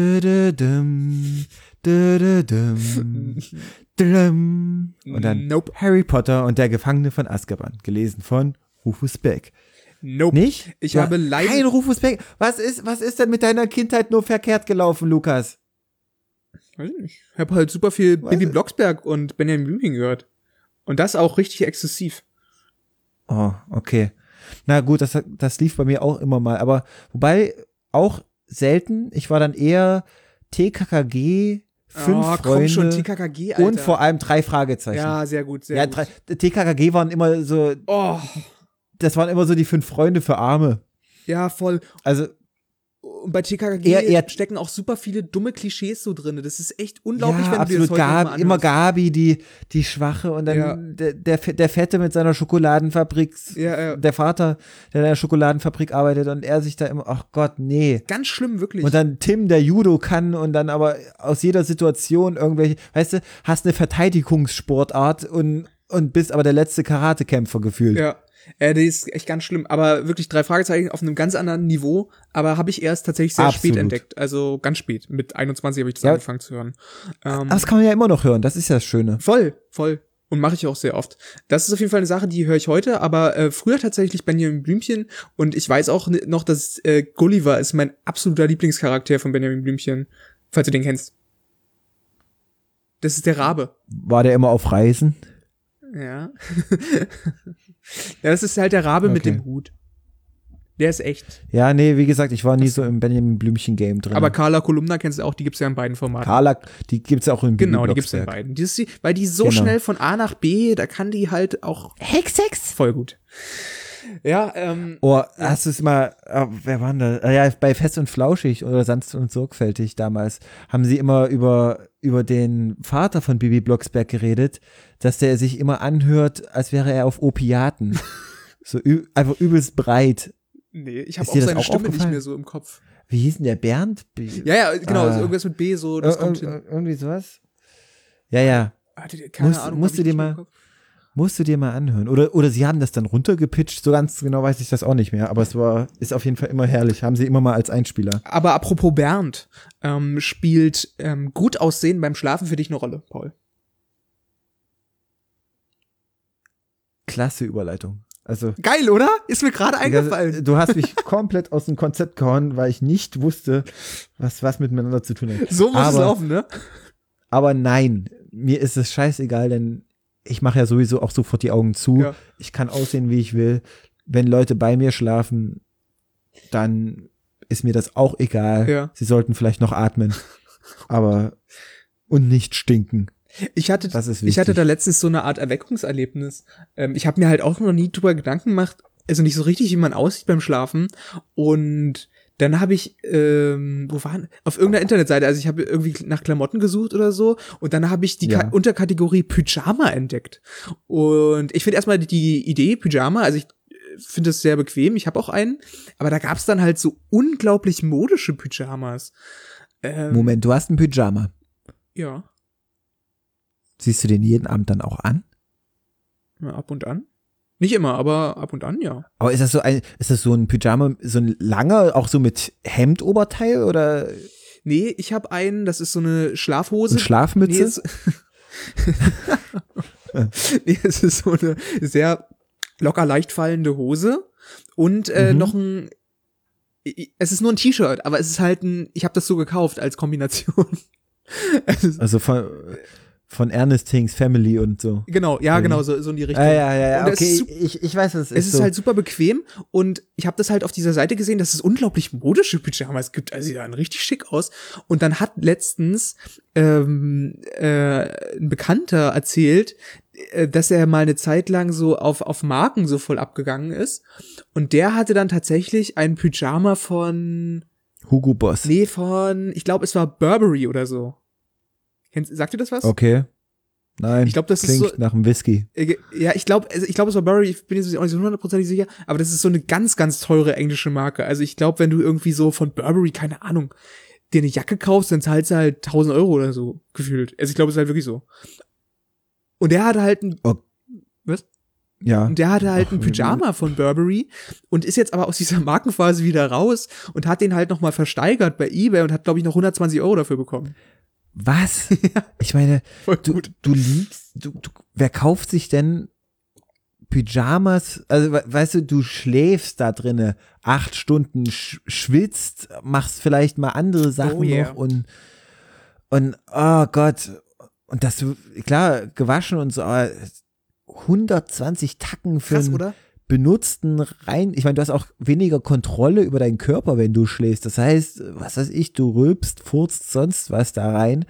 und dann Nope. Harry Potter und der Gefangene von Azkaban, gelesen von Rufus Beck. Nope. Nicht? Ich habe leider... Kein Rufus Beck. Was ist denn mit deiner Kindheit nur verkehrt gelaufen, Lukas? Weiß ich nicht. Ich habe halt super viel Bibi Blocksberg und Benjamin Blümchen gehört. Und das auch richtig exzessiv. Oh, okay. Na gut, das lief bei mir auch immer mal. Aber wobei auch selten. Ich war dann eher TKKG, 5 Freunde komm schon, TKKG, Alter. und vor allem 3 Fragezeichen. Ja, sehr gut, sehr gut. TKKG waren immer so, das waren immer so die 5 Freunde für Arme. Ja, voll. Also und bei TKKG stecken auch super viele dumme Klischees so drin. Das ist echt unglaublich, wenn du dir das heute mal anhörst. Immer Gabi, die Schwache und dann der Fette mit seiner Schokoladenfabrik, der Vater, der in der Schokoladenfabrik arbeitet und er sich da immer, ach Gott, nee. Ganz schlimm, wirklich. Und dann Tim, der Judo kann und dann aber aus jeder Situation irgendwelche, weißt du, hast eine Verteidigungssportart und bist aber der letzte Karatekämpfer gefühlt. Ja. Die ist echt ganz schlimm, aber wirklich 3 Fragezeichen auf einem ganz anderen Niveau, aber habe ich erst tatsächlich sehr spät entdeckt, also ganz spät, mit 21 habe ich das angefangen zu hören. Das kann man ja immer noch hören, das ist ja das Schöne. Voll und mache ich auch sehr oft. Das ist auf jeden Fall eine Sache, die höre ich heute, aber früher tatsächlich Benjamin Blümchen und ich weiß auch noch, dass Gulliver ist mein absoluter Lieblingscharakter von Benjamin Blümchen, falls du den kennst. Das ist der Rabe. War der immer auf Reisen? Ja. Ja, das ist halt der Rabe mit dem Hut. Der ist echt. Ja, nee, wie gesagt, ich war nie so im Benjamin Blümchen-Game drin. Aber Carla Kolumna kennst du auch, die gibt's ja in beiden Formaten. Carla, die gibt's ja auch in Genau, die gibt's in beiden. Weil die so schnell von A nach B, da kann die halt auch Hex. Voll gut. Ja, hast du es mal, wer war denn da? Ja, bei Fest und Flauschig oder Sanft und Sorgfältig damals haben sie immer über den Vater von Bibi Blocksberg geredet, dass der sich immer anhört, als wäre er auf Opiaten. So einfach übelst breit. Nee, ich habe auch seine Stimme nicht mehr so im Kopf. Wie hieß denn der? Bernd? Ja, genau, also irgendwas mit B, so, das kommt hin. Irgendwie sowas? Ja. Keine Ahnung. Musst du dir mal anhören. Oder sie haben das dann runtergepitcht, so ganz genau weiß ich das auch nicht mehr, aber ist auf jeden Fall immer herrlich. Haben sie immer mal als Einspieler. Aber apropos Bernd, spielt gut aussehen beim Schlafen für dich eine Rolle, Paul? Klasse Überleitung. Also geil, oder? Ist mir gerade eingefallen. Du hast mich komplett aus dem Konzept gehauen, weil ich nicht wusste, was miteinander zu tun hat. So muss es laufen, ne? Aber nein, mir ist es scheißegal, denn ich mache ja sowieso auch sofort die Augen zu. Ja. Ich kann aussehen, wie ich will. Wenn Leute bei mir schlafen, dann ist mir das auch egal. Ja. Sie sollten vielleicht noch atmen. aber und nicht stinken. Ich hatte Das ist wichtig. Ich hatte da letztens so eine Art Erweckungserlebnis. Ich habe mir halt auch noch nie drüber Gedanken gemacht, also nicht so richtig, wie man aussieht beim Schlafen. Und dann habe ich, auf irgendeiner Internetseite, also ich habe irgendwie nach Klamotten gesucht oder so, und dann habe ich die Unterkategorie Pyjama entdeckt. Und ich finde erstmal die Idee Pyjama, also ich finde es sehr bequem, ich habe auch einen, aber da gab es dann halt so unglaublich modische Pyjamas. Moment, du hast ein Pyjama. Ja. Siehst du den jeden Abend dann auch an? Ja, ab und an. Nicht immer, aber ab und an, ja. Aber ist das so ein Pyjama, so ein langer, auch so mit Hemdoberteil oder? Nee, ich habe einen, das ist so eine Schlafhose. Eine Schlafmütze? Nee, es ist so eine sehr locker leicht fallende Hose und noch es ist nur ein T-Shirt, aber es ist halt ich habe das so gekauft als Kombination. Also von Ernest Things Family und so. Genau, ja, genau, so in die Richtung. Ja, und okay, ich weiß, was es ist. Es ist so. Halt super bequem und ich habe das halt auf dieser Seite gesehen, dass es unglaublich modische Pyjamas gibt, also die sahen richtig schick aus. Und dann hat letztens ein Bekannter erzählt, dass er mal eine Zeit lang so auf Marken so voll abgegangen ist. Und der hatte dann tatsächlich ein Pyjama von Hugo Boss. Nee, ich glaube, es war Burberry oder so. Sagt dir das was? Okay. Nein, ich glaube, das klingt ist so, nach einem Whisky. Ja, ich glaube, es war Burberry, ich bin jetzt auch nicht so 100% sicher, aber das ist so eine ganz, ganz teure englische Marke. Also ich glaube, wenn du irgendwie so von Burberry, keine Ahnung, dir eine Jacke kaufst, dann zahlst du halt 1.000 Euro oder so, gefühlt. Also ich glaube, es ist halt wirklich so. Und der hatte halt was? Ja. Und der hatte halt ein Pyjama von Burberry und ist jetzt aber aus dieser Markenphase wieder raus und hat den halt nochmal versteigert bei eBay und hat, glaube ich, noch 120 Euro dafür bekommen. Was? Ja. Ich meine, du liegst, wer kauft sich denn Pyjamas, also weißt du schläfst da drinne 8 Stunden, schwitzt, machst vielleicht mal andere Sachen noch und oh Gott, und das, klar, gewaschen und so, aber 120 Tacken für einen benutzten rein, ich meine, du hast auch weniger Kontrolle über deinen Körper, wenn du schläfst. Das heißt, was weiß ich, du rülpst, furzt sonst was da rein.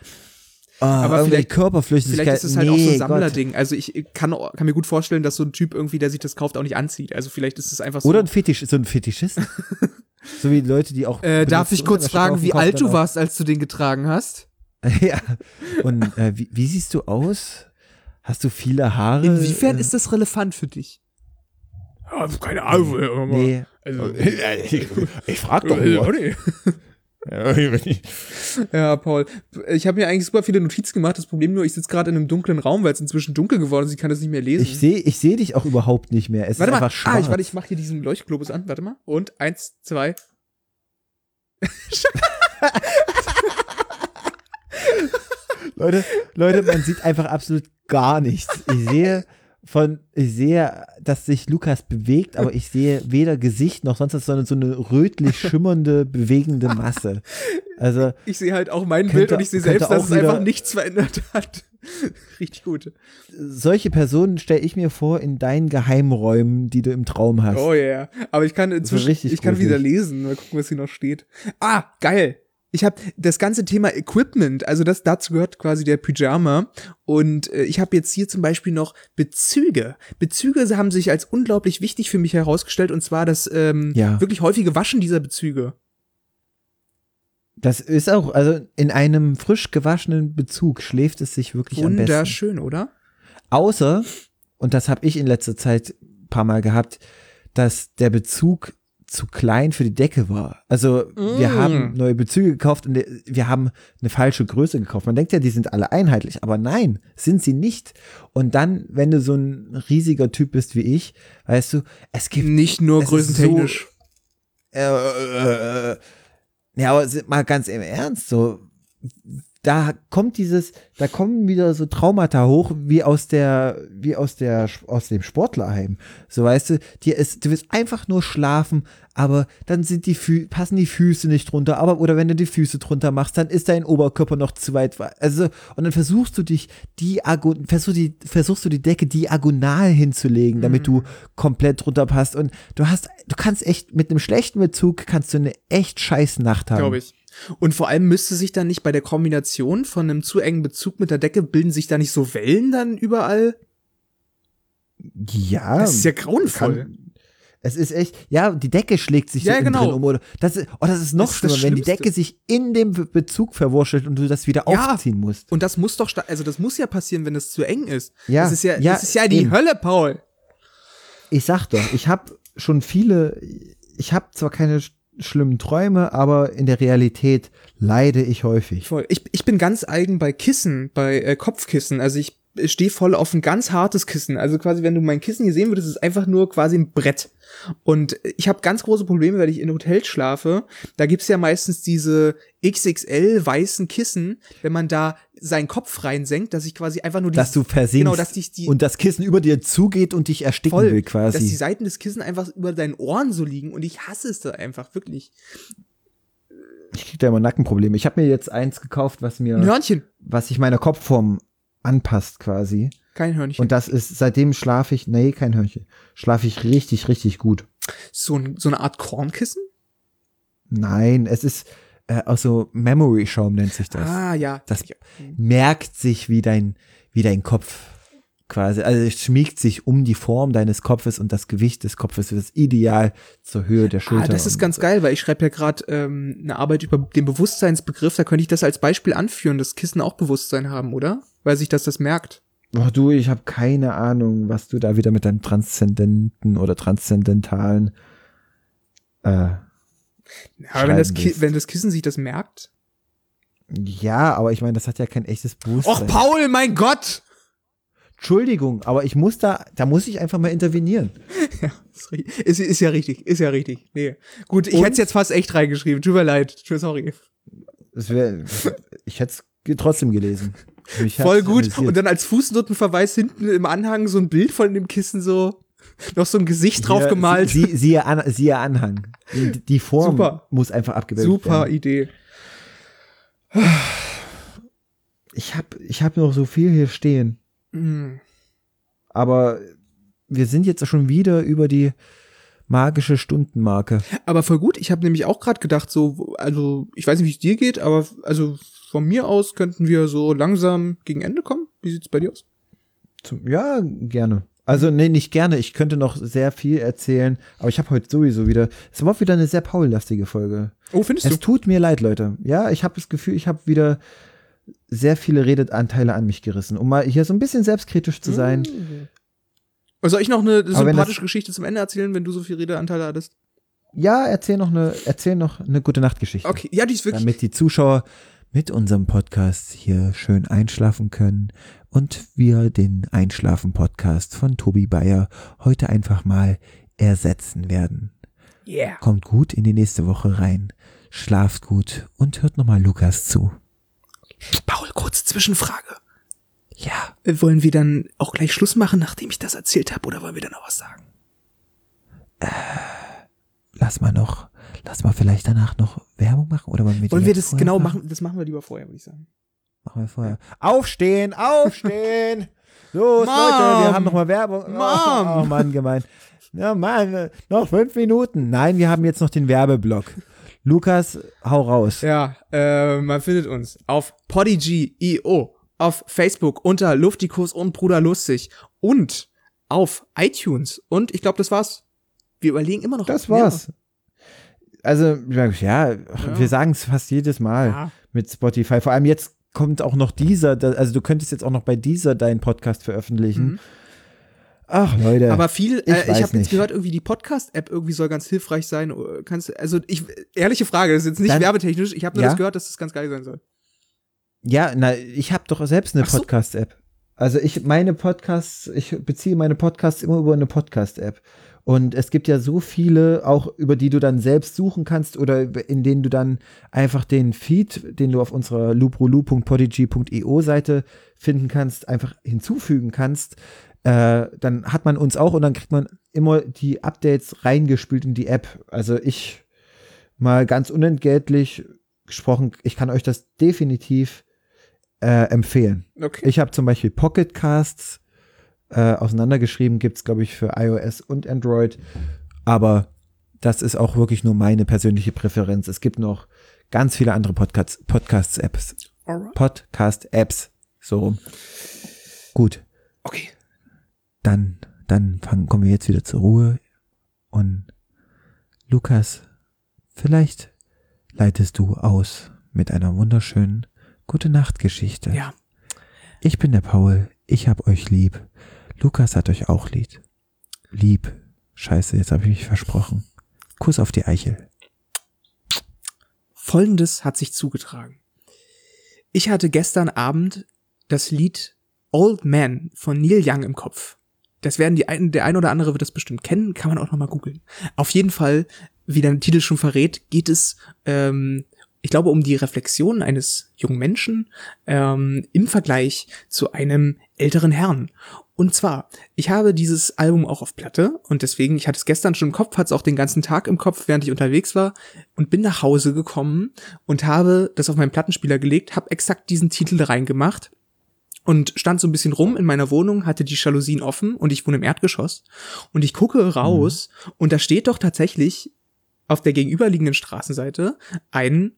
Aber vielleicht Körperflüssigkeit. Vielleicht ist es halt auch so ein Sammlerding. Also ich kann mir gut vorstellen, dass so ein Typ irgendwie, der sich das kauft, auch nicht anzieht. Also vielleicht ist es einfach so. Oder so ein Fetischist. So wie Leute, die auch. Darf ich kurz fragen, wie alt du warst, als du den getragen hast? Ja. Und wie siehst du aus? Hast du viele Haare? Inwiefern ist das relevant für dich? Ja, keine Ahnung. Nee. Also, ich frag doch nur. Ja, Paul, ich habe mir eigentlich super viele Notizen gemacht. Das Problem nur, ich sitze gerade in einem dunklen Raum, weil es inzwischen dunkel geworden ist. Ich kann das nicht mehr lesen. Ich seh dich auch überhaupt nicht mehr. Es ist einfach schwarz. Ich mache hier diesen Leuchtglobus an. Warte mal. Und 1, 2. Leute, man sieht einfach absolut gar nichts. Ich sehe, dass sich Lukas bewegt, aber ich sehe weder Gesicht noch sonst was, sondern so eine rötlich schimmernde, bewegende Masse. Also ich sehe halt auch mein Bild und ich sehe selbst, dass es einfach nichts verändert hat. Richtig gut. Solche Personen stelle ich mir vor in deinen Geheimräumen, die du im Traum hast. Oh ja, yeah. Aber ich kann inzwischen, kann wieder lesen. Mal gucken, was hier noch steht. Ah, geil. Ich habe das ganze Thema Equipment, also dazu gehört quasi der Pyjama und ich habe jetzt hier zum Beispiel noch Bezüge. Bezüge haben sich als unglaublich wichtig für mich herausgestellt und zwar das wirklich häufige Waschen dieser Bezüge. Das ist auch, also in einem frisch gewaschenen Bezug schläft es sich wirklich am besten. Wunderschön, oder? Außer, und das habe ich in letzter Zeit ein paar Mal gehabt, dass der Bezug zu klein für die Decke war. Also wir haben neue Bezüge gekauft und wir haben eine falsche Größe gekauft. Man denkt ja, die sind alle einheitlich, aber nein, sind sie nicht. Und dann, wenn du so ein riesiger Typ bist wie ich, weißt du, es gibt nicht nur größentechnisch. Ja, aber mal ganz im Ernst, so da kommen wieder so Traumata hoch, wie aus dem Sportlerheim. So, weißt du, du willst einfach nur schlafen, aber dann passen die Füße nicht drunter, oder wenn du die Füße drunter machst, dann ist dein Oberkörper noch zu weit, also, und dann versuchst du die Decke diagonal hinzulegen, damit du komplett drunter passt und du kannst echt, mit einem schlechten Bezug kannst du eine echt scheiß Nacht haben. Glaube ich. Und vor allem müsste sich dann nicht bei der Kombination von einem zu engen Bezug mit der Decke, bilden sich da nicht so Wellen dann überall? Ja. Das ist ja grauenvoll. Es ist echt, ja, die Decke schlägt sich so innen drin um. Oder das ist noch schlimmer, wenn die Decke sich in dem Bezug verwurschtelt und du das wieder aufziehen musst. Und das muss doch, das muss ja passieren, wenn es zu eng ist. Ja, das ist ja die Hölle, Paul. Ich sag doch, ich habe zwar keine schlimmen Träume, aber in der Realität leide ich häufig. Voll. Ich bin ganz eigen bei Kissen, bei Kopfkissen. Also ich stehe voll auf ein ganz hartes Kissen. Also quasi, wenn du mein Kissen hier sehen würdest, ist es einfach nur quasi ein Brett. Und ich habe ganz große Probleme, wenn ich in Hotels schlafe. Da gibt's ja meistens diese XXL weißen Kissen, wenn man da seinen Kopf reinsenkt, dass ich quasi einfach nur dass du versinkst, genau, dass und das Kissen über dir zugeht und dich ersticken will quasi. Dass die Seiten des Kissens einfach über deinen Ohren so liegen und ich hasse es da einfach, wirklich. Ich krieg da immer Nackenprobleme. Ich habe mir jetzt eins gekauft, was sich meiner Kopfform anpasst quasi. Kein Hörnchen. Und das ist, seitdem schlafe ich richtig, richtig gut. So eine Art Kornkissen? Nein, es ist auch so Memory-Schaum nennt sich das. Ah, ja. Das merkt sich wie dein Kopf quasi. Also es schmiegt sich um die Form deines Kopfes und das Gewicht des Kopfes ist ideal zur Höhe der Schulter. Das ist ganz geil, weil ich schreibe ja gerade eine Arbeit über den Bewusstseinsbegriff. Da könnte ich das als Beispiel anführen, dass Kissen auch Bewusstsein haben, oder? Weil sich das merkt. Boah, du, ich habe keine Ahnung, was du da wieder mit deinem transzendenten oder transzendentalen aber wenn das Kissen sich das merkt? Ja, aber ich meine, das hat ja kein echtes Bewusstsein. Och, Paul, mein Gott! Entschuldigung, aber ich muss da muss ich einfach mal intervenieren. Ja, ist ja richtig. Nee. Gut, ich hätte es jetzt fast echt reingeschrieben. Tut mir leid. Sorry. Ich hätte es trotzdem gelesen. Voll gut. Amüsiert. Und dann als Fußnotenverweis hinten im Anhang so ein Bild von dem Kissen so, noch so ein Gesicht drauf gemalt. Siehe Anhang. Die Form muss einfach abgebildet werden. Super Idee. Ich hab noch so viel hier stehen. Aber wir sind jetzt schon wieder über die magische Stundenmarke. Aber voll gut. Ich habe nämlich auch gerade gedacht, also ich weiß nicht, wie es dir geht, aber also von mir aus könnten wir so langsam gegen Ende kommen. Wie sieht's bei dir aus? Ja, gerne. Also nee, nicht gerne. Ich könnte noch sehr viel erzählen, aber ich habe heute sowieso wieder. Es war wieder eine sehr Paul-lastige Folge. Oh, findest du? Es tut mir leid, Leute. Ja, ich habe das Gefühl, ich habe wieder sehr viele Redeanteile an mich gerissen, um mal hier so ein bisschen selbstkritisch zu sein. Soll ich noch eine sympathische Geschichte zum Ende erzählen, wenn du so viele Redeanteile hattest? Ja, erzähl noch eine gute Nachtgeschichte. Okay, ja, die ist wirklich. Damit die Zuschauer mit unserem Podcast hier schön einschlafen können und wir den Einschlafen-Podcast von Tobi Bayer heute einfach mal ersetzen werden. Yeah. Kommt gut in die nächste Woche rein, schlaft gut und hört nochmal Lukas zu. Paul, kurze Zwischenfrage. Ja. Wollen wir dann auch gleich Schluss machen, nachdem ich das erzählt habe, oder wollen wir dann noch was sagen? Lass mal vielleicht danach noch Werbung machen, oder wollen wir das genau machen? Das machen wir lieber vorher, würde ich sagen. Machen wir vorher. Aufstehen! Los, Mom, Leute, wir haben noch mal Werbung. Mom! Oh Mann, gemein. Ja, Mann, noch 5 Minuten. Nein, wir haben jetzt noch den Werbeblock. Lukas, hau raus. Ja, man findet uns auf Podigy.io, auf Facebook unter Luftikus und Bruder Lustig und auf iTunes. Und ich glaube, das war's. Wir überlegen immer noch. Das war's. Also, ja, wir sagen es fast jedes Mal mit Spotify. Vor allem jetzt kommt auch noch also du könntest jetzt auch noch bei dieser deinen Podcast veröffentlichen. Ach, Leute. Aber ich habe jetzt gehört, irgendwie die Podcast-App irgendwie soll ganz hilfreich sein. Ehrliche Frage, das ist jetzt nicht werbetechnisch, ich habe nur das gehört, dass das ganz geil sein soll. Ja, ich habe doch selbst eine Podcast-App. Also ich beziehe meine Podcasts immer über eine Podcast-App. Und es gibt ja so viele, auch über die du dann selbst suchen kannst oder in denen du dann einfach den Feed, den du auf unserer luprolu.podigy.io Seite finden kannst, einfach hinzufügen kannst. Dann hat man uns auch und dann kriegt man immer die Updates reingespült in die App. Also ich mal ganz unentgeltlich gesprochen, ich kann euch das definitiv empfehlen. Okay. Ich habe zum Beispiel Pocket Casts auseinandergeschrieben, gibt's glaube ich für iOS und Android, aber das ist auch wirklich nur meine persönliche Präferenz. Es gibt noch ganz viele andere Podcast-Apps. Alright. Podcast-Apps. So rum. Gut. Okay. Dann kommen wir jetzt wieder zur Ruhe. Und Lukas, vielleicht leitest du aus mit einer wunderschönen Gute-Nacht-Geschichte. Ja. Ich bin der Paul, ich hab euch lieb. Lukas hat euch auch lieb. Lieb. Scheiße, jetzt habe ich mich versprochen. Kuss auf die Eichel. Folgendes hat sich zugetragen. Ich hatte gestern Abend das Lied Old Man von Neil Young im Kopf. Das werden der ein oder andere wird das bestimmt kennen, kann man auch nochmal googeln. Auf jeden Fall, wie der Titel schon verrät, geht es, ich glaube, um die Reflexion eines jungen Menschen im Vergleich zu einem älteren Herrn. Und zwar, ich habe dieses Album auch auf Platte und deswegen, ich hatte es gestern schon im Kopf, hatte es auch den ganzen Tag im Kopf, während ich unterwegs war und bin nach Hause gekommen und habe das auf meinen Plattenspieler gelegt, habe exakt diesen Titel reingemacht und stand so ein bisschen rum in meiner Wohnung, hatte die Jalousien offen und ich wohne im Erdgeschoss und ich gucke raus und da steht doch tatsächlich auf der gegenüberliegenden Straßenseite ein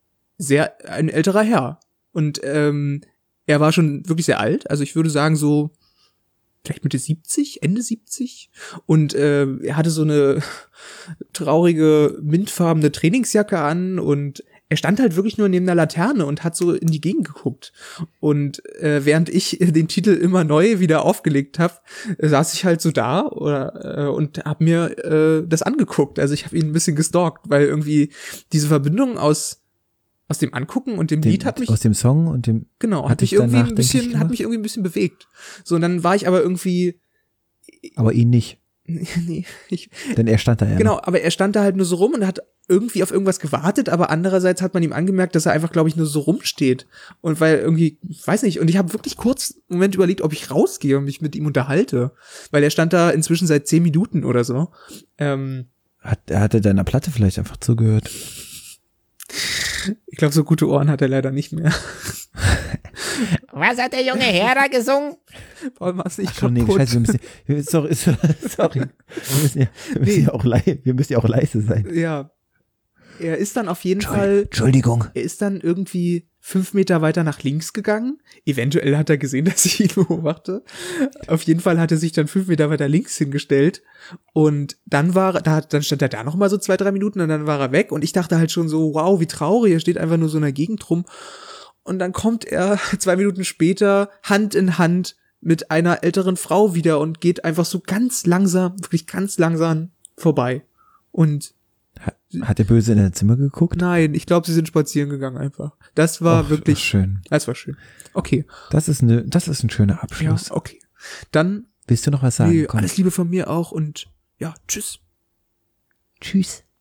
älterer Herr und er war schon wirklich sehr alt, also ich würde sagen so vielleicht Mitte 70, Ende 70 und er hatte so eine traurige, mintfarbene Trainingsjacke an und er stand halt wirklich nur neben einer Laterne und hat so in die Gegend geguckt und während ich den Titel immer neu wieder aufgelegt habe, saß ich halt so da und habe mir das angeguckt, also ich habe ihn ein bisschen gestalkt, weil irgendwie diese Verbindung aus dem Angucken und dem Lied hat mich aus dem Song und dem hat mich irgendwie ein bisschen bewegt. So, und dann war ich aber irgendwie aber ihn nicht. Nee, denn er stand da ja. Genau, aber er stand da halt nur so rum und hat irgendwie auf irgendwas gewartet, aber andererseits hat man ihm angemerkt, dass er einfach, glaube ich, nur so rumsteht. Und weil irgendwie, ich weiß nicht, und ich habe wirklich kurz einen Moment überlegt, ob ich rausgehe und mich mit ihm unterhalte. Weil er stand da inzwischen seit 10 Minuten oder so. Hat er deiner Platte vielleicht einfach zugehört? Ich glaube, so gute Ohren hat er leider nicht mehr. Was hat der junge Herr da gesungen? Paul, mach's nicht kaputt. Nee, scheiße, sorry. Wir müssen ja auch leise sein. Ja. Er ist dann auf jeden Fall. Entschuldigung. Er ist dann irgendwie 5 Meter weiter nach links gegangen. Eventuell hat er gesehen, dass ich ihn beobachte. Auf jeden Fall hat er sich dann 5 Meter weiter links hingestellt. Und dann dann stand er da noch mal so 2-3 Minuten und dann war er weg. Und ich dachte halt schon so, wow, wie traurig. Er steht einfach nur so in der Gegend rum. Und dann kommt er 2 Minuten später Hand in Hand mit einer älteren Frau wieder und geht einfach so ganz langsam, wirklich ganz langsam vorbei. Und hat der Böse in dein Zimmer geguckt? Nein, ich glaube, sie sind spazieren gegangen einfach. Das war wirklich schön. Das war schön. Okay. Das ist ein schöner Abschluss. Ja, okay. Dann willst du noch was sagen? Nee, alles Liebe von mir auch und ja, tschüss. Tschüss.